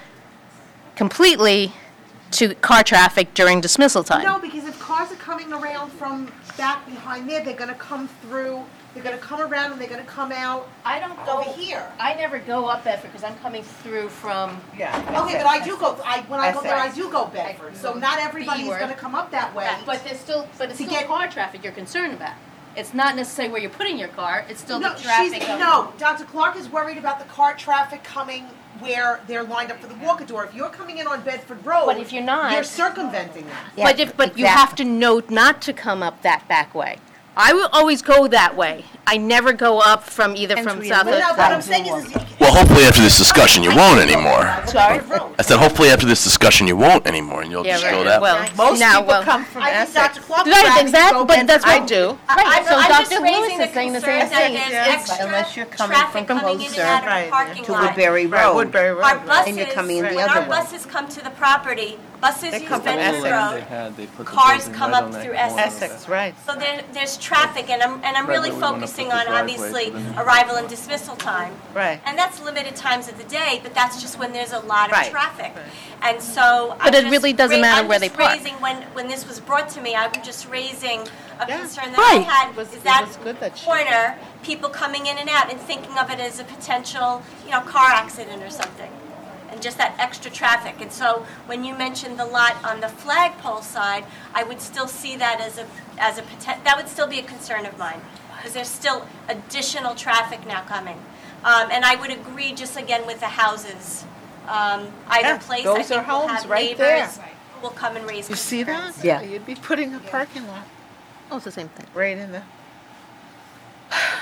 completely to car traffic during dismissal time. No, because if cars are coming around from back behind there, they're gonna come through, they're gonna come around and they're gonna come out. I don't go over here. I never go up Bedford because I'm coming through from. Yeah. Okay, but I do go, I, when I go there, I Essex. do go Bedford, so not everybody's B-word. gonna come up that way. But there's still, but it's To still get- car traffic you're concerned about. It's not necessarily where you're putting your car, it's still No, the traffic she's, of. no, Doctor Clark is worried about the car traffic coming where they're lined up for the walker door. If you're coming in on Bedford Road. But if you're not- You're circumventing that. But if, but you have to know not to come up that back way. I will always go that way. I never go up from either from South. Well, no, what I'm saying is, Well, hopefully after this discussion, you won't anymore. Sorry? I said, hopefully after this discussion, you won't anymore, and you'll Yeah, just right. go that Well, way. Most now, people well- come from I think Essex. Doctor Clark is Right, rather exactly, go but that's I what. do. I- Right, I'm, so I'm just Doctor raising Lewis the is saying the concern same that thing. there's Yes, extra unless you're coming traffic from coming in and closer out of right, the parking to lot. Woodbury Right, Road. Woodbury Road. Our buses, And you're coming in the when other our way. buses come to the property, buses They use come from Bedford Essex. Road. They had, they put the Cars building come right up on that through corner. Essex, right. So there, there's traffic, and I'm, and I'm Right, really where we wanna focusing put the on, driveway obviously, for the new- arrival and dismissal time. Right. And that's limited times of the day, but that's just when there's a lot of Right. traffic. And so. But I'm it just really doesn't ra- matter I'm where they just park. raising, when, when this was brought to me, I'm just raising a concern that Right. I had, Was- is it that was good that she- corner, people coming in and out and thinking of it as a potential, you know, car accident or something. And just that extra traffic. And so when you mentioned the lot on the flagpole side, I would still see that as a, as a poten- that would still be a concern of mine. Because there's still additional traffic now coming. Um, and I would agree just again with the houses. Um, either Yeah, place, I those are think we'll homes have right there. neighbors who will come and raise You see that? concerns. Yeah. You'd be putting a parking lot Oh, it's the same thing. right in the.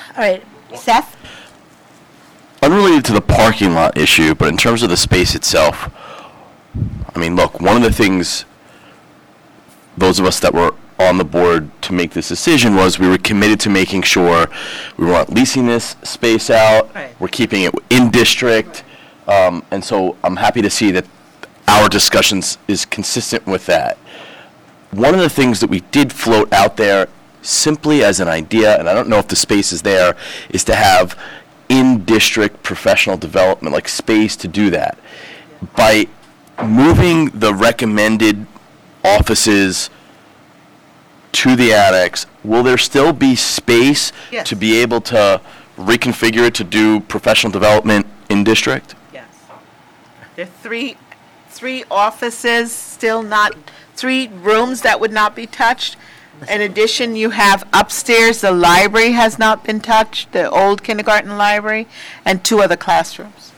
All right, Seth? Unrelated to the parking lot issue, but in terms of the space itself, I mean, look, one of the things those of us that were on the board to make this decision was we were committed to making sure we weren't leasing this space out, Right. we're keeping it in district, um, and so I'm happy to see that our discussions is consistent with that. One of the things that we did float out there simply as an idea, and I don't know if the space is there, is to have in-district professional development, like space to do that. By moving the recommended offices to the annex, will there still be space Yes. to be able to reconfigure it to do professional development in district? Yes. There are three, three offices still not, three rooms that would not be touched. In addition, you have upstairs, the library has not been touched, the old kindergarten library, and two other classrooms.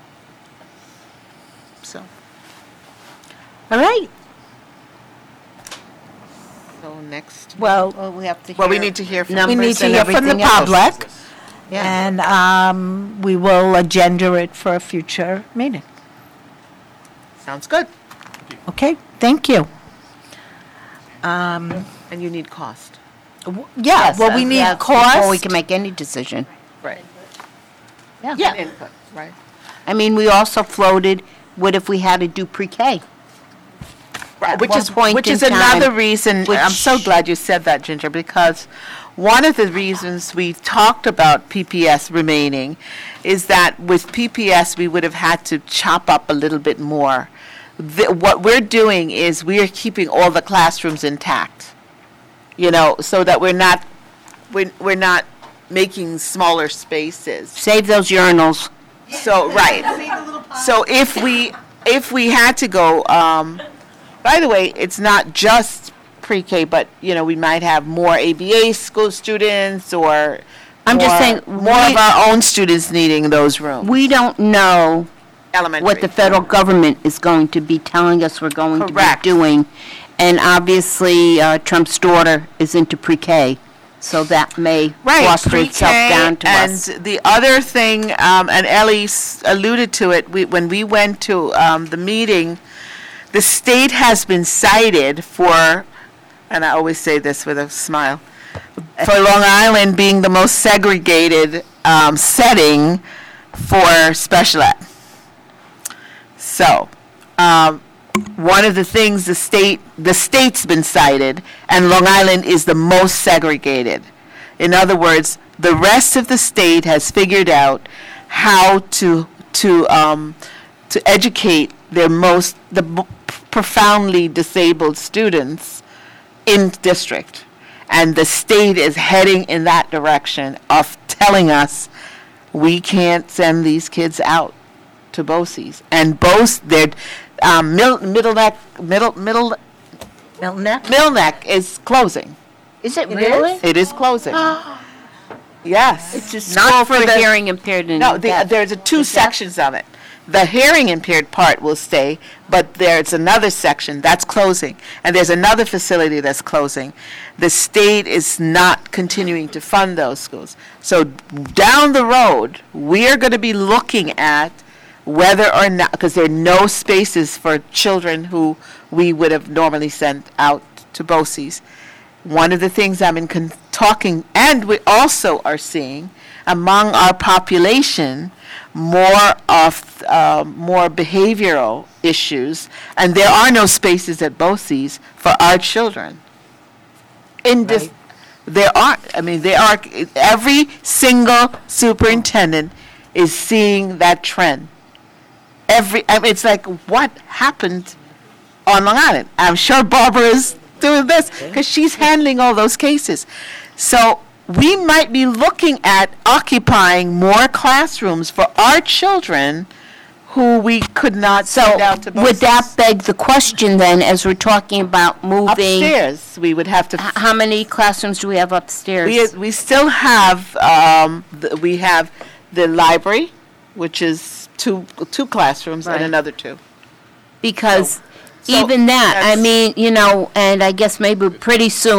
So. All right. So next. Well, we have to Well, we need to hear from. we need to hear from the public, and um, we will agenda it for a future meeting. Sounds good. Okay, thank you. Um, And you need cost. Yeah, Yes, well, we uh, need yes, cost. Before we can make any decision. Right. Yeah. Yeah. Input, right. I mean, we also floated, what if we had to do pre-K? At Which one is, point which in is time, another reason, I'm so which- glad you said that, Ginger, because one of the reasons we talked about P P S remaining is that with P P S, we would have had to chop up a little bit more. The- What we're doing is we are keeping all the classrooms intact, you know, so that we're not, we're, we're not making smaller spaces. Save those urinals. So, right. So if we, if we had to go, um, by the way, it's not just pre-K, but, you know, we might have more A B A school students or. I'm just more- saying, More we- of our own students needing those rooms. We don't know Elementary. what the federal government is going to be telling us we're going to be Correct. doing. And obviously, uh, Trump's daughter is into pre-K, so that may Right, foster itself pre-K, down to us. And the other thing, um, and Ellie s- alluded to it, we, when we went to, um, the meeting, the state has been cited for, and I always say this with a smile, for Long Island being the most segregated, um, setting for special ed. So, um, one of the things the state, the state's been cited, and Long Island is the most segregated. In other words, the rest of the state has figured out how to, to, um, to educate their most, the b- profoundly disabled students in district. And the state is heading in that direction of telling us, we can't send these kids out to BOCES. And BOCES, they're, um, Mil- Middle Neck, Middle, Middle, Middle Neck? Middle Neck is closing. Is it It really? is? It is closing. Yes. It's a Not school for the- hearing impaired and No, the- deaf. there's a two sections of it. The hearing impaired part will stay, but there's another section that's closing, and there's another facility that's closing. The state is not continuing to fund those schools. So down the road, we are going to be looking at whether or not, because there are no spaces for children who we would have normally sent out to BOCES. One of the things I'm in con- talking, and we also are seeing among our population, more of, uh, more behavioral issues, and there are no spaces at BOCES for our children. In this, there are, I mean, there are, every single superintendent is seeing that trend. Every, I mean, it's like, what happened on Long Island? I'm sure Barbara is doing this, because she's handling all those cases. So we might be looking at occupying more classrooms for our children who we could not send out to Would BOCES. that beg the question then, as we're talking about moving? Upstairs, we would have to. H- How many classrooms do we have upstairs? We, we still have, um, the- we have the library, which is two, two classrooms and Right. another two. Because So even that, I that's- mean, you know, and I guess maybe pretty soon, we're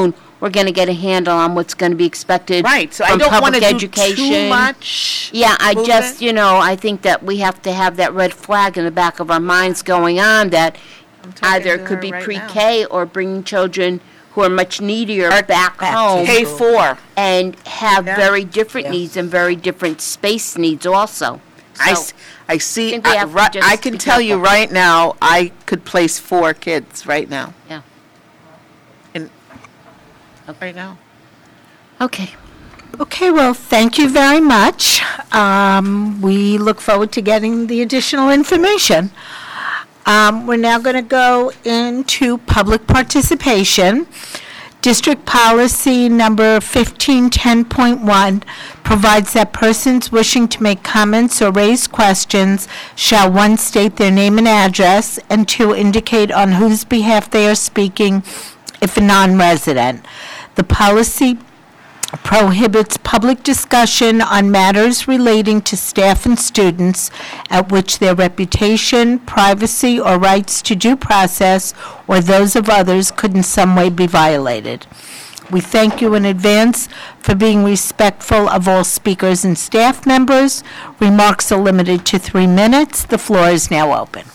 we're going to get a handle on what's going to be expected Right, so I from don't want public to do education. too much. Yeah, I movement. just, you know, I think that we have to have that red flag in the back of our minds going on that either it could be pre-K or bringing children who are much needier back home. K four. And have Yeah. very different needs and very different space needs also. I, So, s- I see, think we I, have to ri- just I can be tell you careful. right now, I could place four kids right now. Yeah. In, right now. Okay. Okay, well, thank you very much. Um, We look forward to getting the additional information. Um, We're now going to go into public participation. District policy number fifteen ten point one provides that persons wishing to make comments or raise questions shall, one, state their name and address, and two, indicate on whose behalf they are speaking if a non-resident. The policy prohibits public discussion on matters relating to staff and students at which their reputation, privacy, or rights to due process or those of others could in some way be violated. We thank you in advance for being respectful of all speakers and staff members. Remarks are limited to three minutes. The floor is now open.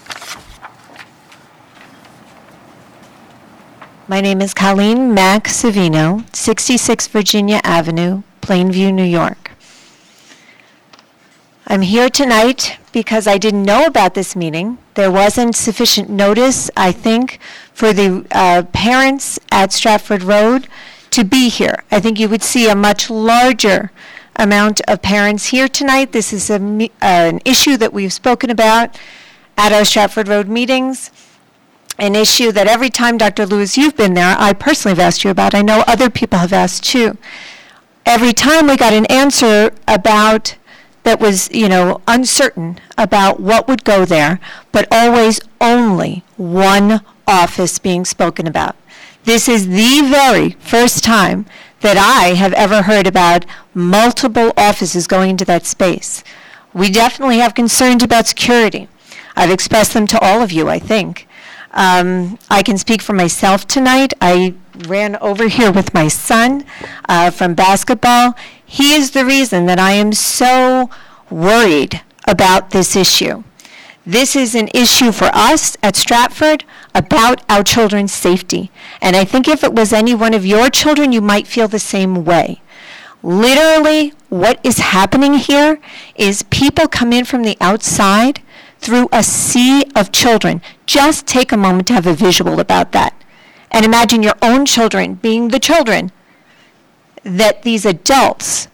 My name is Colleen Mac Savino, sixty-six Virginia Avenue, Plainview, New York. I'm here tonight because I didn't know about this meeting. There wasn't sufficient notice, I think, for the uh, parents at Stratford Road to be here. I think you would see a much larger amount of parents here tonight. This is a, me- uh, an issue that we've spoken about at our Stratford Road meetings. An issue that every time, Doctor Lewis, you've been there, I personally have asked you about. I know other people have asked too. Every time we got an answer about that was, you know, uncertain about what would go there, but always only one office being spoken about. This is the very first time that I have ever heard about multiple offices going into that space. We definitely have concerns about security. I've expressed them to all of you, I think. Um, I can speak for myself tonight. I ran over here with my son uh, from basketball. He is the reason that I am so worried about this issue. This is an issue for us at Stratford about our children's safety. And I think if it was any one of your children, you might feel the same way. Literally, what is happening here is people come in from the outside through a sea of children. Just take a moment to have a visual about that. And imagine your own children being the children that these adults,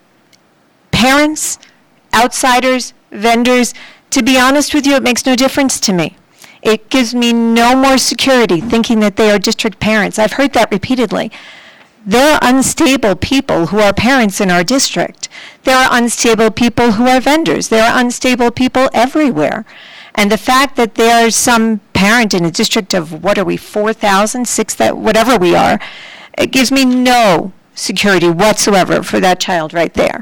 parents, outsiders, vendors, to be honest with you, it makes no difference to me. It gives me no more security thinking that they are district parents. I've heard that repeatedly. There are unstable people who are parents in our district. There are unstable people who are vendors. There are unstable people everywhere. And the fact that there's some parent in a district of, what are we, four thousand, six thousand, whatever we are, it gives me no security whatsoever for that child right there.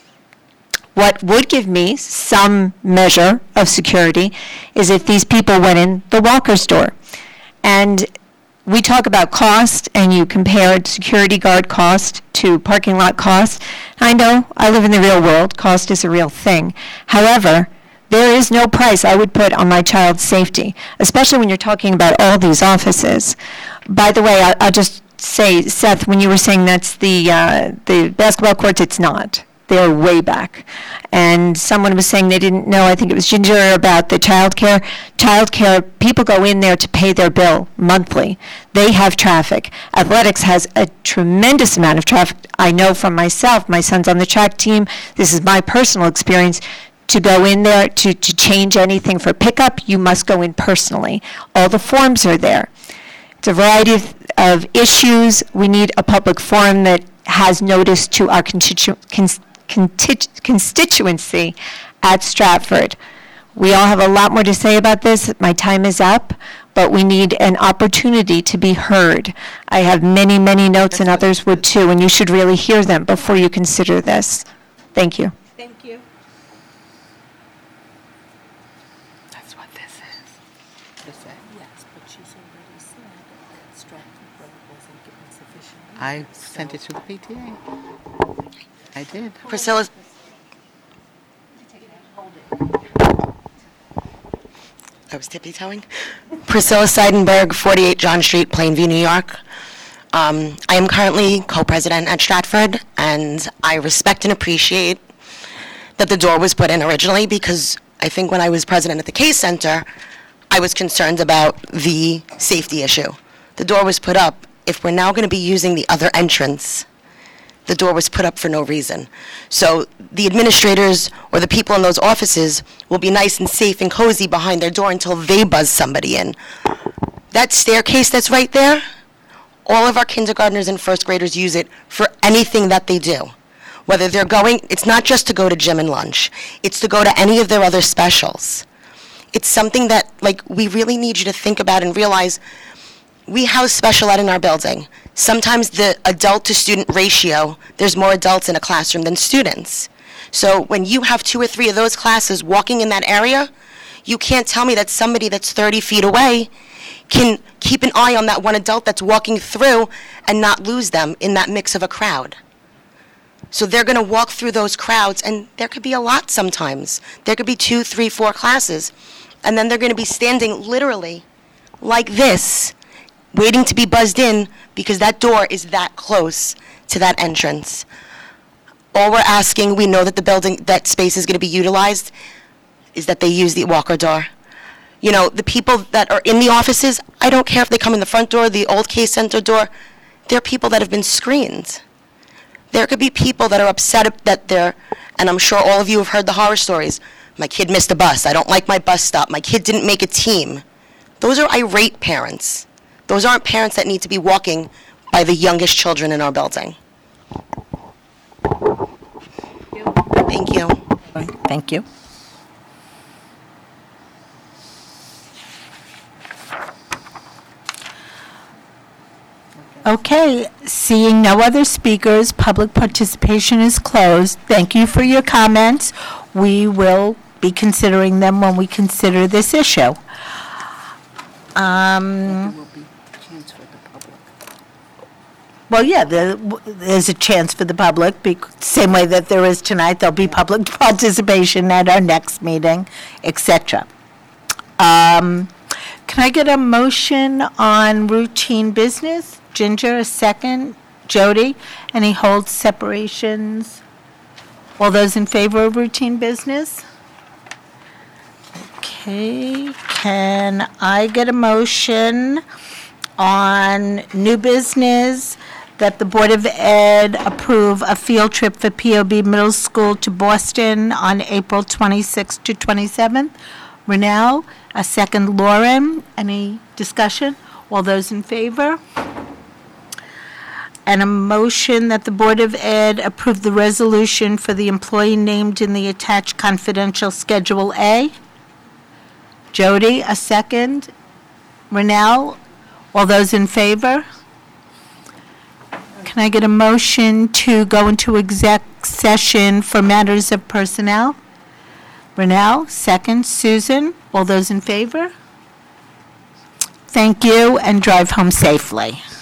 What would give me some measure of security is if these people went in the Walker's door. And we talk about cost, and you compared security guard cost to parking lot cost. I know, I live in the real world. Cost is a real thing. However, there is no price I would put on my child's safety, especially when you're talking about all these offices. By the way, I, I'll just say, Seth, when you were saying that's the uh, the basketball courts, it's not. They're way back. And someone was saying they didn't know, I think it was Ginger, about the childcare. Childcare, people go in there to pay their bill monthly. They have traffic. Athletics has a tremendous amount of traffic. I know from myself, my son's on the track team. This is my personal experience. To go in there, to, to change anything for pickup, you must go in personally. All the forms are there. It's a variety of, of issues. We need a public forum that has notice to our constitu- cons- consti- constituency at Stratford. We all have a lot more to say about this. My time is up, but we need an opportunity to be heard. I have many, many notes, and others would too, and you should really hear them before you consider this. Thank you. Thank you. That's what this is. Is that? Yes, but she's already said that Stratford Road wasn't given sufficient I sent it to the P T A. I did. Priscilla, I was tippy-toeing. Priscilla Seidenberg, forty-eight John Street, Plainview, New York. Um, I am currently co-president at Stratford, and I respect and appreciate that the door was put in originally, because I think when I was president at the Case Center, I was concerned about the safety issue. The door was put up. If we're now going to be using the other entrance, the door was put up for no reason. So the administrators or the people in those offices will be nice and safe and cozy behind their door until they buzz somebody in. That staircase that's right there, all of our kindergartners and first graders use it for anything that they do. Whether they're going, it's not just to go to gym and lunch, it's to go to any of their other specials. It's something that, like, we really need you to think about and realize we house special ed in our building. Sometimes the adult to student ratio, there's more adults in a classroom than students. So when you have two or three of those classes walking in that area, you can't tell me that somebody that's thirty feet away can keep an eye on that one adult that's walking through and not lose them in that mix of a crowd. So they're going to walk through those crowds, and there could be a lot sometimes. There could be two, three, four classes, and then they're going to be standing literally like this, waiting to be buzzed in because that door is that close to that entrance. All we're asking, we know that the building, that space is going to be utilized, is that they use the walker door. You know, the people that are in the offices, I don't care if they come in the front door, the old Case Center door, they're people that have been screened. There could be people that are upset that they're, and I'm sure all of you have heard the horror stories. My kid missed a bus. I don't like my bus stop. My kid didn't make a team. Those are irate parents. Those aren't parents that need to be walking by the youngest children in our building. Thank you. Thank you. Okay, seeing no other speakers, public participation is closed. Thank you for your comments. We will be considering them when we consider this issue. Um, well, yeah, there, there's a chance for the public, bec- same way that there is tonight. There'll be public participation at our next meeting, et cetera. Um, can I get a motion on routine business? Ginger, a second. Jody, any hold separations? All those in favor of routine business? Okay, can I get a motion on new business that the Board of Ed approve a field trip for P O B Middle School to Boston on April twenty-sixth to twenty-seventh? Renell, a second. Lauren, any discussion? All those in favor? And a motion that the Board of Ed approve the resolution for the employee named in the attached confidential Schedule A. Jody, a second. Renell, all those in favor? Can I get a motion to go into exec session for matters of personnel? Renell, second. Susan, all those in favor? Thank you, and drive home safely.